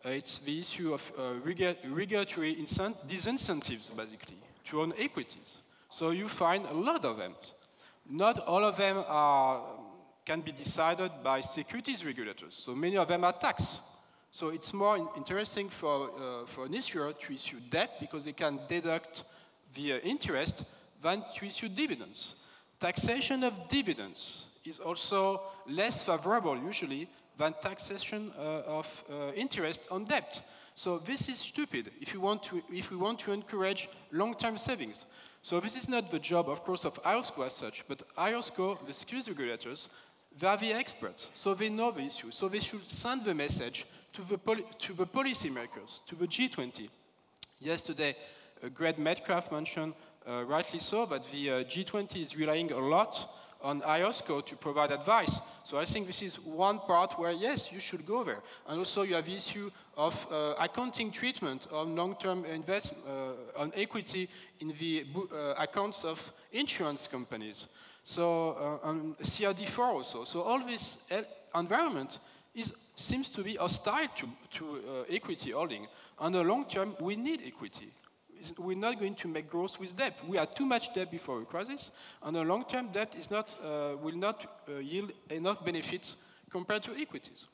it's the issue of regulatory disincentives, basically, to own equities. So you find a lot of them. Not all of them can be decided by securities regulators. So many of them are taxed. So it's more interesting for an issuer to issue debt because they can deduct the interest than to issue dividends. Taxation of dividends is also less favorable usually than taxation of interest on debt. So this is stupid if we want to encourage long-term savings. So this is not the job, of course, of IOSCO as such, but IOSCO, the securities regulators, they are the experts, so they know the issue. So they should send the message to the policymakers, to the G20. Yesterday, Greg Metcalf mentioned, rightly so, that the G20 is relying a lot on IOSCO to provide advice. So I think this is one part where, yes, you should go there. And also you have the issue of accounting treatment on long-term investment, on equity in the accounts of insurance companies. So on CRD4 also. So all this environment seems to be hostile to equity holding. On the long term, we need equity. We're not going to make growth with debt. We had too much debt before the crisis. On the long term, debt will not yield enough benefits compared to equities.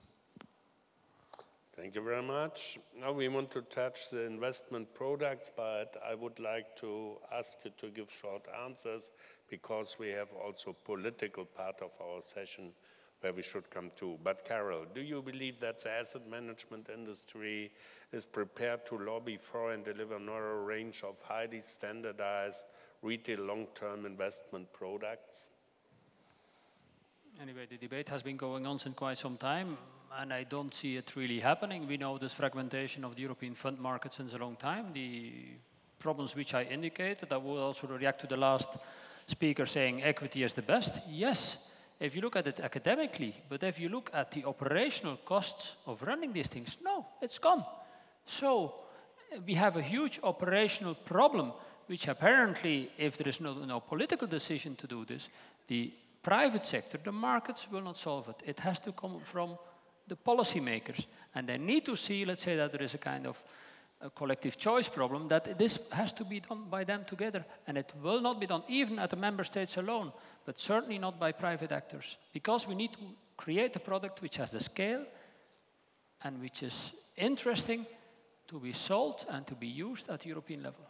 Thank you very much. Now we want to touch the investment products, but I would like to ask you to give short answers because we have also political part of our session where we should come to. But Carol, do you believe that the asset management industry is prepared to lobby for and deliver a narrow range of highly standardized retail long-term investment products?
Anyway, the debate has been going on since quite some time, and I don't see it really happening. We know this fragmentation of the European fund market since a long time. The problems which I indicated, I will also react to the last speaker saying equity is the best. Yes, if you look at it academically, but if you look at the operational costs of running these things, no, it's gone. So we have a huge operational problem, which apparently, if there is no political decision to do this, the private sector, the markets will not solve it. It has to come from the policymakers. And they need to see, let's say, that there is a kind of a collective choice problem, that this has to be done by them together. And it will not be done even at the member states alone, but certainly not by private actors. Because we need to create a product which has the scale and which is interesting to be sold and to be used at European level.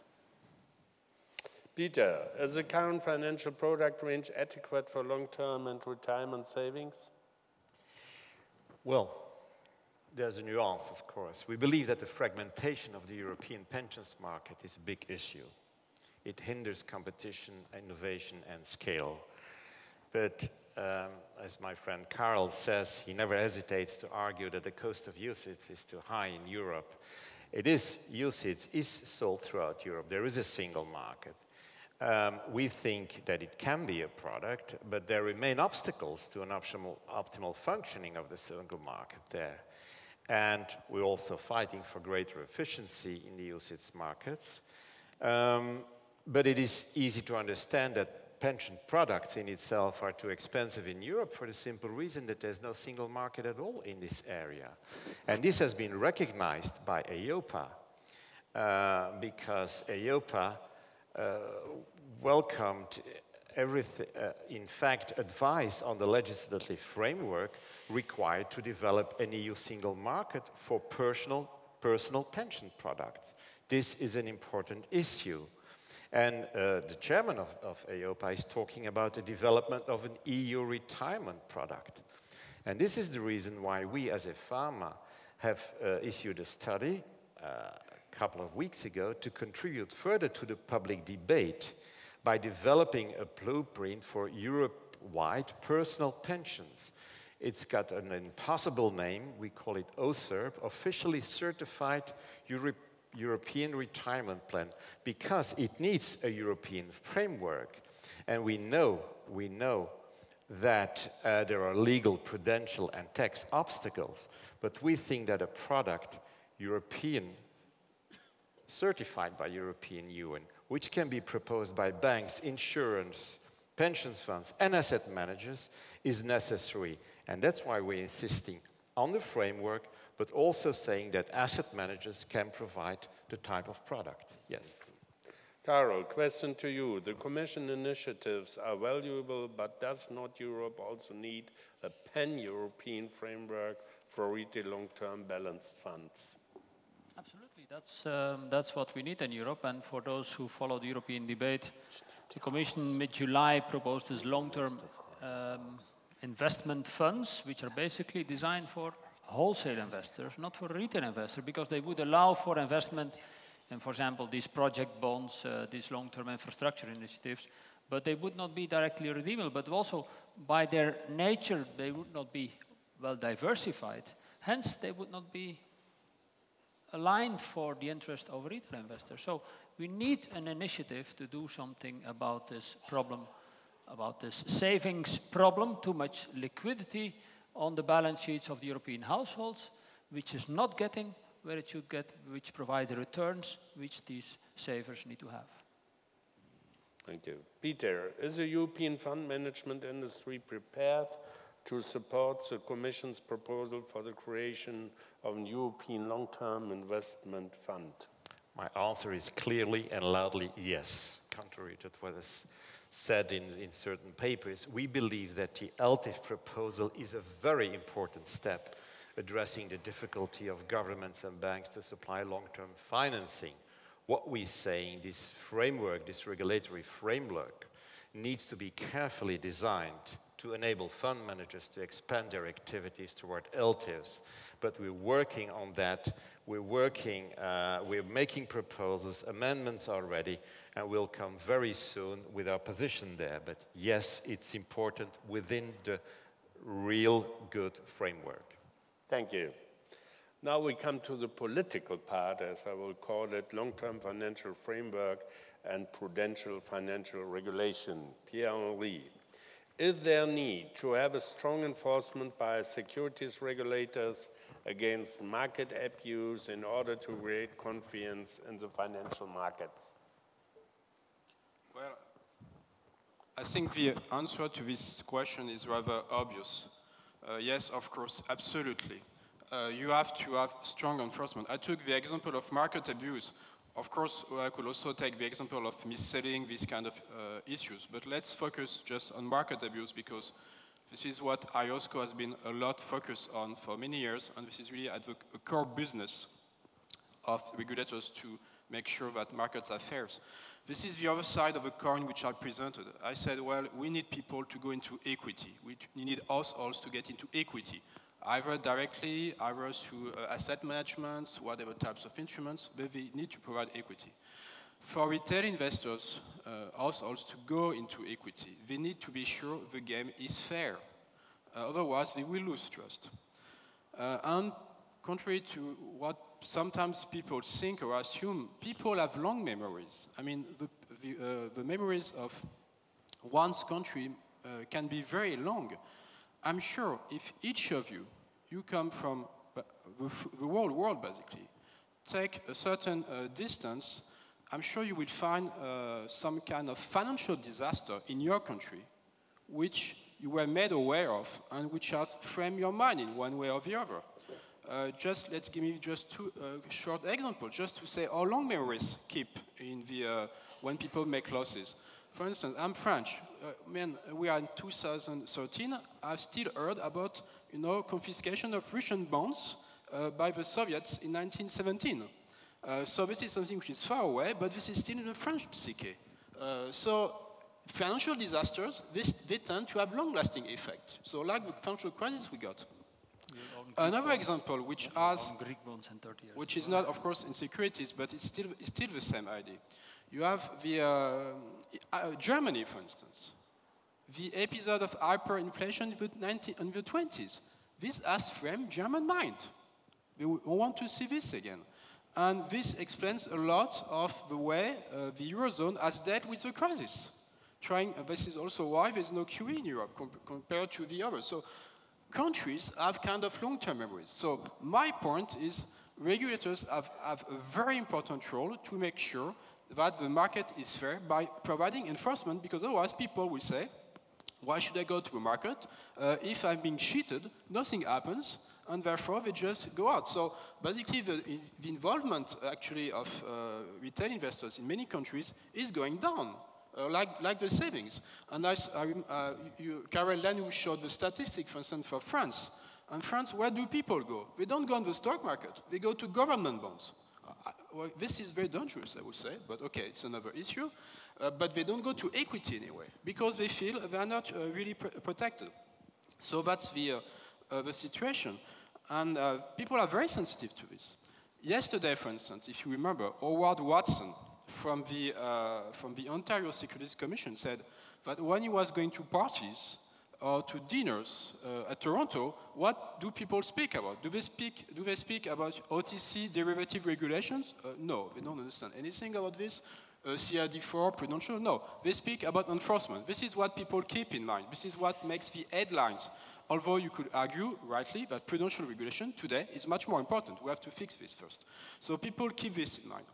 Peter, is the current financial product range adequate for long-term and retirement savings?
Well, there's a nuance, of course. We believe that the fragmentation of the European pensions market is a big issue. It hinders competition, innovation, and scale. But as my friend Karl says, he never hesitates to argue that the cost of usage is too high in Europe. Usage is sold throughout Europe. There is a single market. We think that it can be a product, but there remain obstacles to an optimal functioning of the single market there. And we're also fighting for greater efficiency in the usage markets. But it is easy to understand that pension products in itself are too expensive in Europe for the simple reason that there's no single market at all in this area. And this has been recognized by EIOPA, because EIOPA welcomed everything, in fact, advice on the legislative framework required to develop an EU single market for personal pension products. This is an important issue. And the chairman of EIOPA is talking about the development of an EU retirement product. And this is the reason why we as EFAMA have issued a study a couple of weeks ago to contribute further to the public debate by developing a blueprint for Europe-wide personal pensions. It's got an impossible name. We call it OCERP, Officially Certified European Retirement Plan, because it needs a European framework. And we know that there are legal, prudential, and tax obstacles, but we think that a product, certified by European Union, which can be proposed by banks, insurance, pension funds, and asset managers, is necessary. And that's why we're insisting on the framework, but also saying that asset managers can provide the type of product. Yes.
Carol, question to you. The Commission initiatives are valuable, but does not Europe also need a pan-European framework for retail long-term balanced funds?
Absolutely, that's what we need in Europe. And for those who follow the European debate, the Commission mid-July proposed this long-term investment funds, which are basically designed for wholesale investors, not for retail investors, because they would allow for investment in, for example, these project bonds, these long-term infrastructure initiatives, but they would not be directly redeemable, but also by their nature, they would not be well diversified. Hence, they would not be aligned for the interest of retail investors. So we need an initiative to do something about this problem, about this savings problem, too much liquidity on the balance sheets of the European households, which is not getting where it should get, which provide the returns which these savers need to have.
Thank you. Peter, is the European fund management industry prepared to support the Commission's proposal for the creation of a European long-term investment fund?
My answer is clearly and loudly yes, contrary to what is said in certain papers. We believe that the ELTIF proposal is a very important step addressing the difficulty of governments and banks to supply long-term financing. What we say in this framework, this regulatory framework, needs to be carefully designed to enable fund managers to expand their activities toward ELTIFs. But we're working on that. We're making proposals, amendments are ready, and we'll come very soon with our position there. But yes, it's important within the real good framework.
Thank you. Now we come to the political part, as I will call it, long-term financial framework and prudential financial regulation. Pierre-Henri, is there need to have a strong enforcement by securities regulators against market abuse in order to create confidence in the financial markets?
Well, I think the answer to this question is rather obvious. Yes, of course, absolutely. You have to have strong enforcement. I took the example of market abuse. Of course, I could also take the example of mis-selling, these kind of issues. But let's focus just on market abuse, because this is what IOSCO has been a lot focused on for many years, and this is really at the core business of regulators to make sure that markets are fair. This is the other side of the coin which I presented. I said, well, we need people to go into equity. We need households to get into equity, either directly, either through asset management, whatever types of instruments, but they need to provide equity. For retail investors, households to go into equity, they need to be sure the game is fair. Otherwise, they will lose trust. And contrary to what sometimes people think or assume, people have long memories. I mean, the memories of one's country can be very long. I'm sure if each of you come from the whole world, basically, take a certain distance, I'm sure you will find some kind of financial disaster in your country, which you were made aware of and which has framed your mind in one way or the other. Let's give me just two short examples, just to say how long memories keep in when people make losses. For instance, I'm French. We are in 2013. I've still heard about, confiscation of Russian bonds by the Soviets in 1917. So this is something which is far away, but this is still in the French psyche. So financial disasters, they tend to have long-lasting effect. So like the financial crisis we got. Another example which is not, of course, in securities, but it's still the same idea. You have the Germany, for instance. The episode of hyperinflation in the 20s. This has framed German mind. We want to see this again. And this explains a lot of the way the Eurozone has dealt with the crisis. This is also why there's no QE in Europe compared to the others. So countries have kind of long-term memories. So my point is regulators have a very important role to make sure that the market is fair by providing enforcement, because otherwise people will say, Why should I go to the market? If I'm being cheated, nothing happens, and therefore they just go out. So basically, the involvement actually of retail investors in many countries is going down, like the savings. And Carol Lanu showed the statistic, for instance, for France. And France, where do people go? They don't go on the stock market. They go to government bonds. Well, this is very dangerous, I would say, but okay, it's another issue. But they don't go to equity anyway, because they feel they are not really protected. So that's the situation. And people are very sensitive to this. Yesterday, for instance, if you remember, Howard Watson from the Ontario Securities Commission said that when he was going to parties or to dinners at Toronto, what do people speak about? Do they speak about OTC derivative regulations? No, they don't understand anything about this. CRD4, prudential? No. They speak about enforcement. This is what people keep in mind. This is what makes the headlines. Although you could argue, rightly, that prudential regulation today is much more important. We have to fix this first. So people keep this in mind.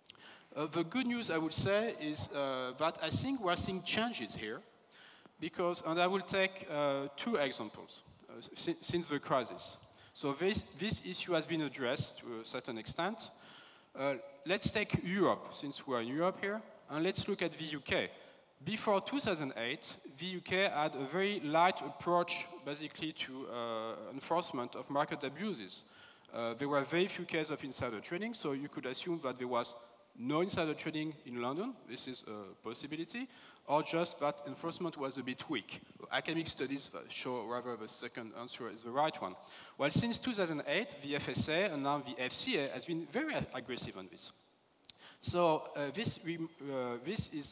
The good news, I would say, is that I think we're seeing changes here. Because, and I will take two examples since the crisis. So this issue has been addressed to a certain extent. Let's take Europe, since we're in Europe here, and let's look at the UK. Before 2008, the UK had a very light approach, basically, to enforcement of market abuses. There were very few cases of insider trading, so you could assume that there was no insider trading in London. This is a possibility. Or just that enforcement was a bit weak. Academic studies show rather the second answer is the right one. Well, since 2008, the FSA and now the FCA has been very aggressive on this. So this is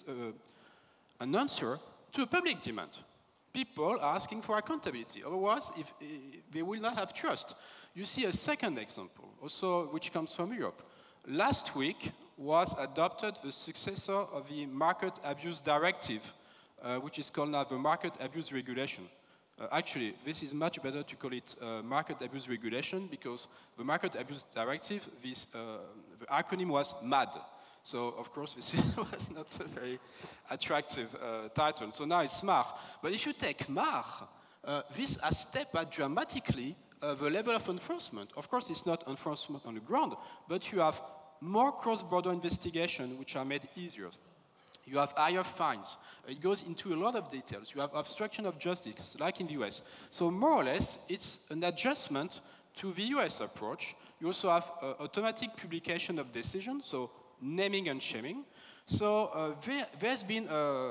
an answer to a public demand. People are asking for accountability. Otherwise, if they will not have trust. You see a second example, also which comes from Europe. Last week was adopted the successor of the Market Abuse Directive, which is called now the Market Abuse Regulation. Actually, this is much better to call it Market Abuse Regulation because the Market Abuse Directive, the acronym was MAD. So, of course, this was not a very attractive title. So now it's MAR. But if you take MAR, this has stepped up dramatically the level of enforcement. Of course, it's not enforcement on the ground, but you have more cross-border investigation which are made easier. You have higher fines. It goes into a lot of details. You have obstruction of justice, like in the US. So more or less, it's an adjustment to the US approach. You also have automatic publication of decisions, so naming and shaming. So there's been a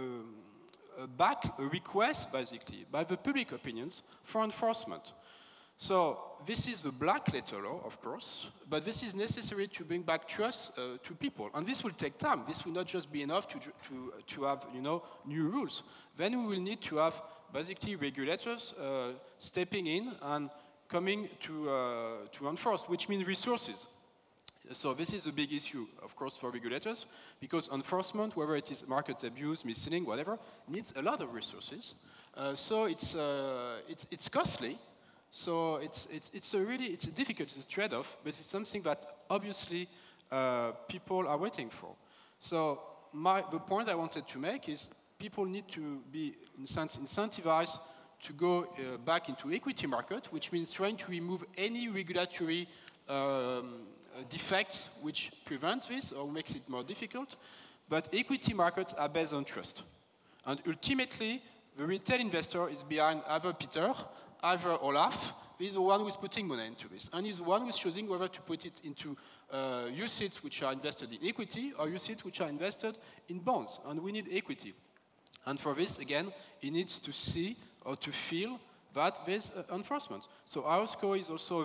request, basically, by the public opinions for enforcement. So this is the black letter law, of course, but this is necessary to bring back trust to people. And this will take time. This will not just be enough to have, new rules. Then we will need to have, basically, regulators stepping in and coming to enforce, which means resources. So this is a big issue, of course, for regulators, because enforcement, whether it is market abuse, misleading, whatever, needs a lot of resources. So it's costly. So it's a difficult trade-off, but it's something that obviously people are waiting for. So the point I wanted to make is people need to be, in a sense, incentivized to go back into equity market, which means trying to remove any regulatory defects which prevent this or makes it more difficult. But equity markets are based on trust. And ultimately, the retail investor is behind either Peter, either Olaf. He's the one who's putting money into this. And he's the one who's choosing whether to put it into UCITS which are invested in equity or UCITS which are invested in bonds. And we need equity. And for this, again, he needs to see or to feel that there's enforcement. So IOSCO is also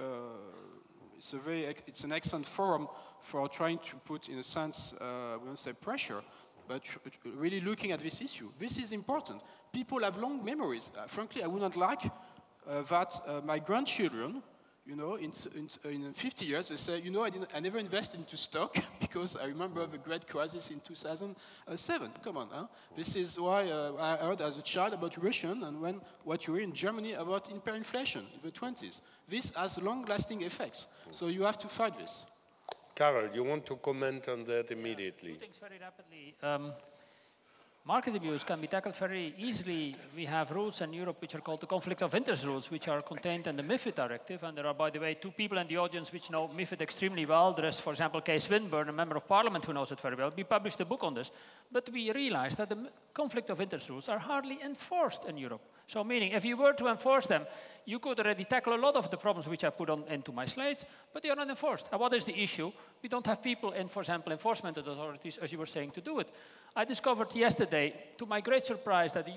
it's an excellent forum for trying to put, in a sense, we won't say pressure, but really looking at this issue. This is important. People have long memories. Frankly, I would not like that my grandchildren, in 50 years, they say, I never invested into stock because I remember the great crisis in 2007. Come on, huh? This is why I heard as a child about Russian and what you hear in Germany about hyperinflation in the 20s. This has long-lasting effects. So you have to fight this.
Carol, you want to comment on that immediately?
Two things very rapidly. Market abuse can be tackled very easily. We have rules in Europe which are called the conflict of interest rules, which are contained in the MiFID directive. And there are, by the way, 2 people in the audience which know MiFID extremely well. There is, for example, Kay Swinburne, a member of parliament who knows it very well. We published a book on this. But we realized that the conflict of interest rules are hardly enforced in Europe. So meaning, if you were to enforce them, you could already tackle a lot of the problems which I put on into my slides, but they are not enforced. And what is the issue? We don't have people in, for example, enforcement authorities, as you were saying, to do it. I discovered yesterday, to my great surprise, that the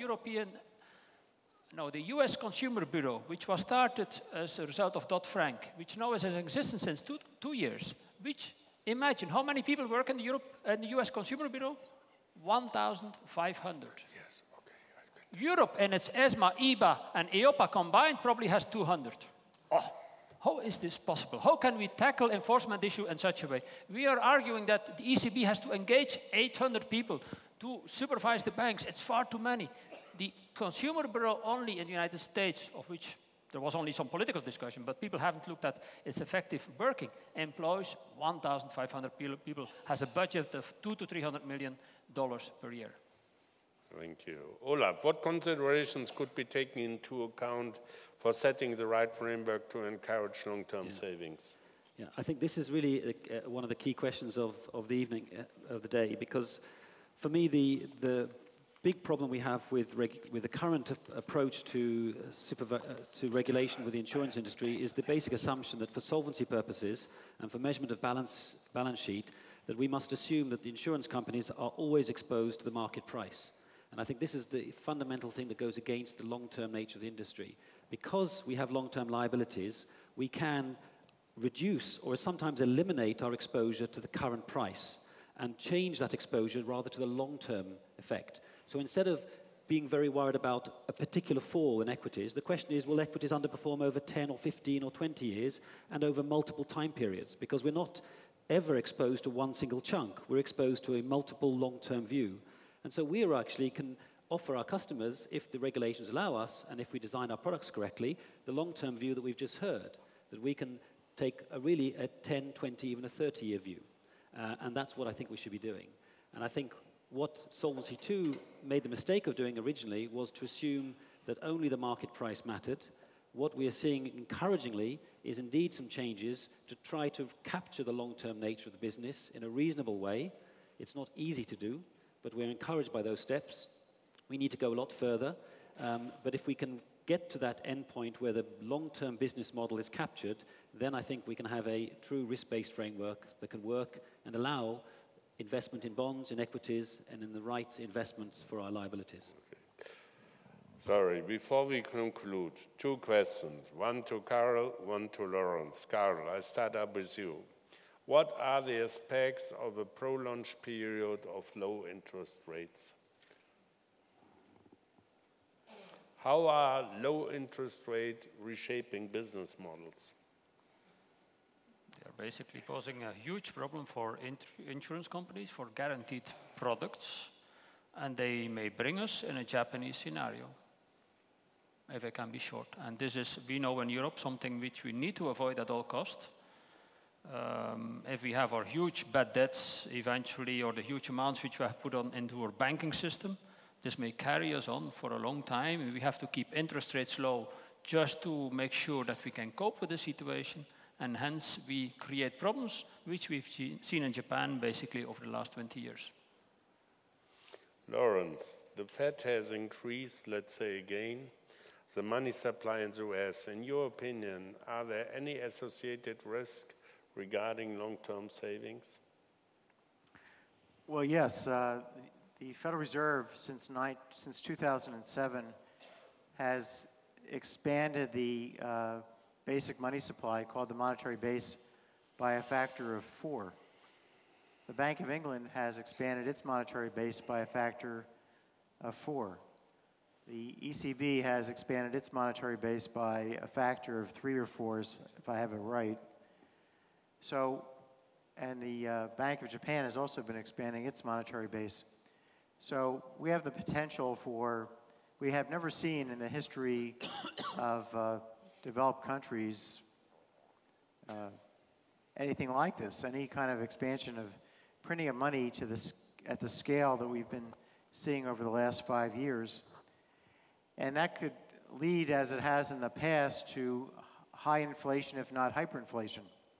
US Consumer Bureau, which was started as a result of Dodd-Frank, which now is in existence since two years, which, imagine, how many people work in the US Consumer Bureau? 1,500.
Yes, okay.
Europe and its ESMA, EBA, and EIOPA combined probably has 200. Oh, how is this possible? How can we tackle enforcement issue in such a way? We are arguing that the ECB has to engage 800 people to supervise the banks. It's far too many. The Consumer Bureau only in the United States, of which there was only some political discussion, but people haven't looked at its effective working, employs 1,500 people, has a budget of $200 to $300 million per year.
Thank you. Olaf, what considerations could be taken into account for setting the right framework to encourage long-term savings?
Yeah, I think this is really one of the key questions of the evening, of the day, because for me, the big problem we have with the current approach to regulation with the insurance industry is the basic assumption that for solvency purposes and for measurement of balance sheet, that we must assume that the insurance companies are always exposed to the market price. And I think this is the fundamental thing that goes against the long-term nature of the industry. Because we have long-term liabilities, we can reduce or sometimes eliminate our exposure to the current price and change that exposure rather to the long-term effect. So instead of being very worried about a particular fall in equities, the question is, will equities underperform over 10 or 15 or 20 years and over multiple time periods? Because we're not ever exposed to one single chunk. We're exposed to a multiple long-term view. And so we actually can offer our customers, if the regulations allow us, and if we design our products correctly, the long-term view that we've just heard, that we can take really a 10, 20, even a 30-year view. And that's what I think we should be doing. And I think what Solvency II made the mistake of doing originally was to assume that only the market price mattered. What we are seeing encouragingly is indeed some changes to try to capture the long-term nature of the business in a reasonable way. It's not easy to do, but we're encouraged by those steps. We need to go a lot further, but if we can get to that end point where the long-term business model is captured, then I think we can have a true risk-based framework that can work and allow investment in bonds, in equities, and in the right investments for our liabilities.
Okay. Sorry, before we conclude, 2 questions. One to Carol, one to Lawrence. Carol, I start up with you. What are the aspects of a prolonged period of low interest rates? How are low interest rates reshaping business models?
They're basically posing a huge problem for insurance companies for guaranteed products, and they may bring us in a Japanese scenario, if I can be short. And this is, we know in Europe, something which we need to avoid at all costs. If we have our huge bad debts eventually, or the huge amounts which we have put on into our banking system, this may carry us on for a long time. We have to keep interest rates low just to make sure that we can cope with the situation, and hence we create problems which we've seen in Japan basically over the last 20 years.
Lawrence, the Fed has increased, let's say again, the money supply in the US. In your opinion, are there any associated risks regarding long-term savings?
Well, yes. The Federal Reserve, since 2007, has expanded the basic money supply, called the monetary base, by a factor of 4. The Bank of England has expanded its monetary base by a factor of 4. The ECB has expanded its monetary base by a factor of 3 or 4, if I have it right. So, and the Bank of Japan has also been expanding its monetary base. So we have the potential for, we have never seen in the history of developed countries anything like this, any kind of expansion of printing of money to at the scale that we've been seeing over the last 5 years. And that could lead, as it has in the past, to high inflation, if not hyperinflation.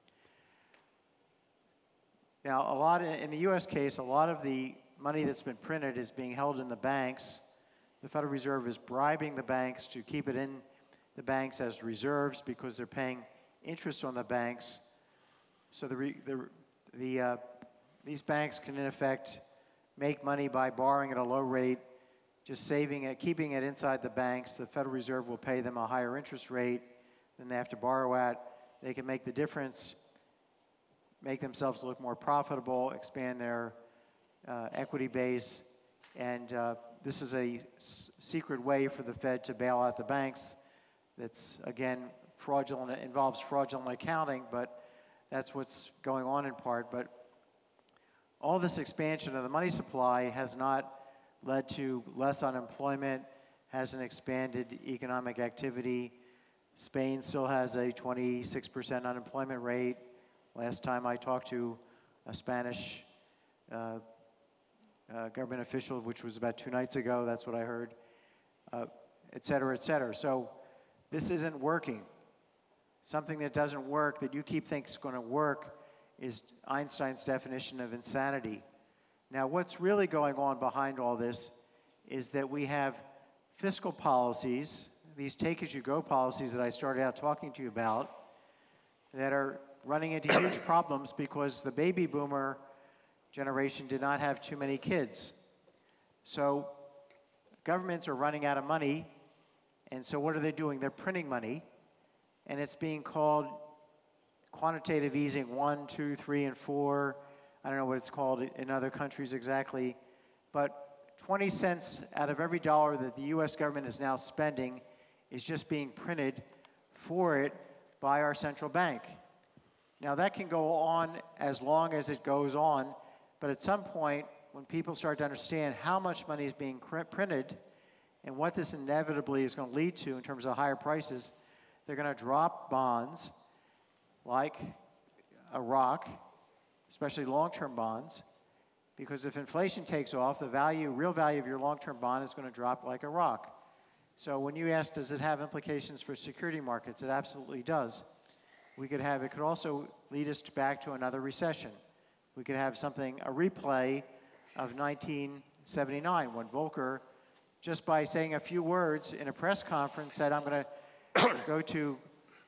Now, in the US case, a lot of the money that's been printed is being held in the banks. The Federal Reserve is bribing the banks to keep it in the banks as reserves because they're paying interest on the banks. So these banks can, in effect, make money by borrowing at a low rate, just saving it, keeping it inside the banks. The Federal Reserve will pay them a higher interest rate than they have to borrow at. They can make the difference, make themselves look more profitable, expand their equity base, and this is a secret way for the Fed to bail out the banks. That's, again, fraudulent. It involves fraudulent accounting, but that's what's going on in part. But all this expansion of the money supply has not led to less unemployment, hasn't expanded economic activity. Spain still has a 26% unemployment rate. Last time I talked to a Spanish government official, which was about 2 nights ago, that's what I heard, et cetera, et cetera. So this isn't working. Something that doesn't work, that you keep thinking is going to work, is Einstein's definition of insanity. Now, what's really going on behind all this is that we have fiscal policies, these take-as-you-go policies that I started out talking to you about, that are running into huge problems because the baby boomer generation did not have too many kids. So governments are running out of money, and so what are they doing? They're printing money, and it's being called quantitative easing 1, 2, 3, and 4. I don't know what it's called in other countries exactly, but 20 cents out of every dollar that the US government is now spending is just being printed for it by our central bank. Now that can go on as long as it goes on, but at some point, when people start to understand how much money is being printed and what this inevitably is going to lead to in terms of higher prices, they're going to drop bonds like a rock, especially long-term bonds, because if inflation takes off, the real value of your long-term bond is going to drop like a rock. So when you ask, does it have implications for security markets? It absolutely does. It could also lead us back to another recession. We could have a replay of 1979, when Volcker, just by saying a few words in a press conference, said, I'm going to go to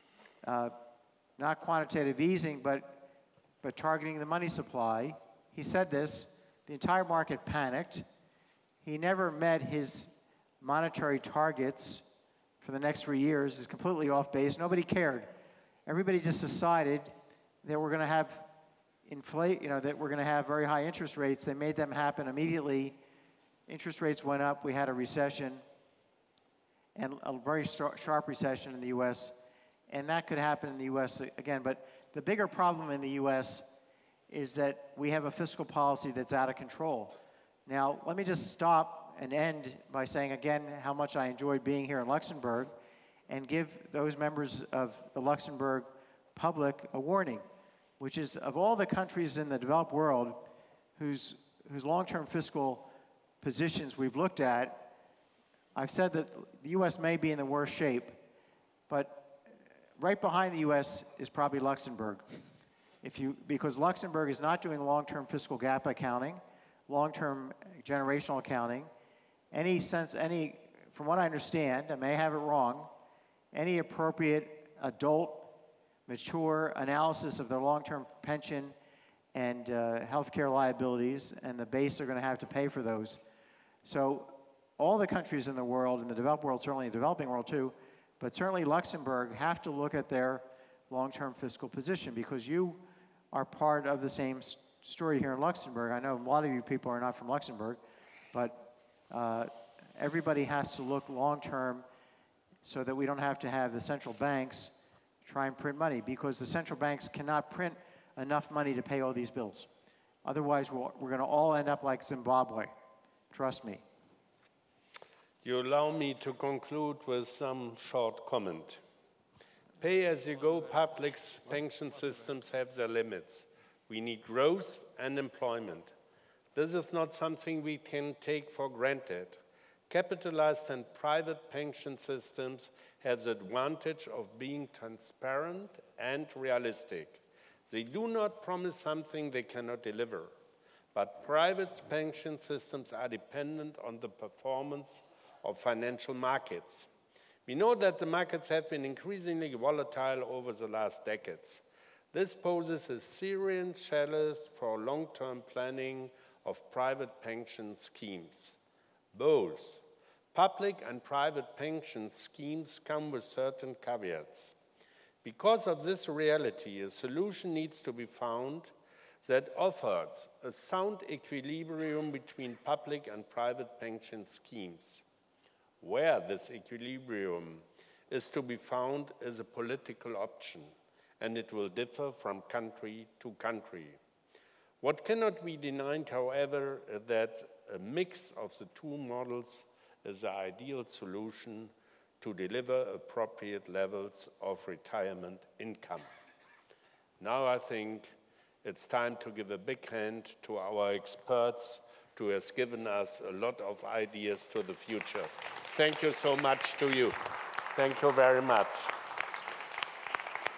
not quantitative easing, but targeting the money supply. He said this, the entire market panicked. He never met his monetary targets for the next 3 years. He's completely off base. Nobody cared. Everybody just decided that we're going to have that we're going to have very high interest rates. They made them happen immediately. Interest rates went up. We had a recession, and a very sharp recession in the U.S., and that could happen in the U.S. again. But the bigger problem in the U.S. is that we have a fiscal policy that's out of control. Now, let me just stop and end by saying again how much I enjoyed being here in Luxembourg, and give those members of the Luxembourg public a warning, which is, of all the countries in the developed world whose long-term fiscal positions we've looked at, I've said that the U.S. may be in the worst shape, but right behind the U.S. is probably Luxembourg. Because Luxembourg is not doing long-term fiscal gap accounting, long-term generational accounting, from what I understand, I may have it wrong, any appropriate adult, mature analysis of their long-term pension and health care liabilities and the base they're going to have to pay for those. So all the countries in the world, in the developed world, certainly the developing world too, but certainly Luxembourg, have to look at their long-term fiscal position, because you are part of the same story here in Luxembourg. I know a lot of you people are not from Luxembourg, but everybody has to look long-term so that we don't have to have the central banks try and print money, because the central banks cannot print enough money to pay all these bills. Otherwise, we're going to all end up like Zimbabwe. Trust me.
You allow me to conclude with some short comment. Pay-as-you-go public pension systems have their limits. We need growth and employment. This is not something we can take for granted. Capitalized and private pension systems have the advantage of being transparent and realistic. They do not promise something they cannot deliver. But private pension systems are dependent on the performance of financial markets. We know that the markets have been increasingly volatile over the last decades. This poses a serious challenge for long-term planning of private pension schemes. Both public and private pension schemes come with certain caveats. Because of this reality, a solution needs to be found that offers a sound equilibrium between public and private pension schemes. Where this equilibrium is to be found is a political option, and it will differ from country to country. What cannot be denied, however, is that a mix of the two models is the ideal solution to deliver appropriate levels of retirement income. Now I think it's time to give a big hand to our experts who has given us a lot of ideas to the future. Thank you so much to you. Thank you very much.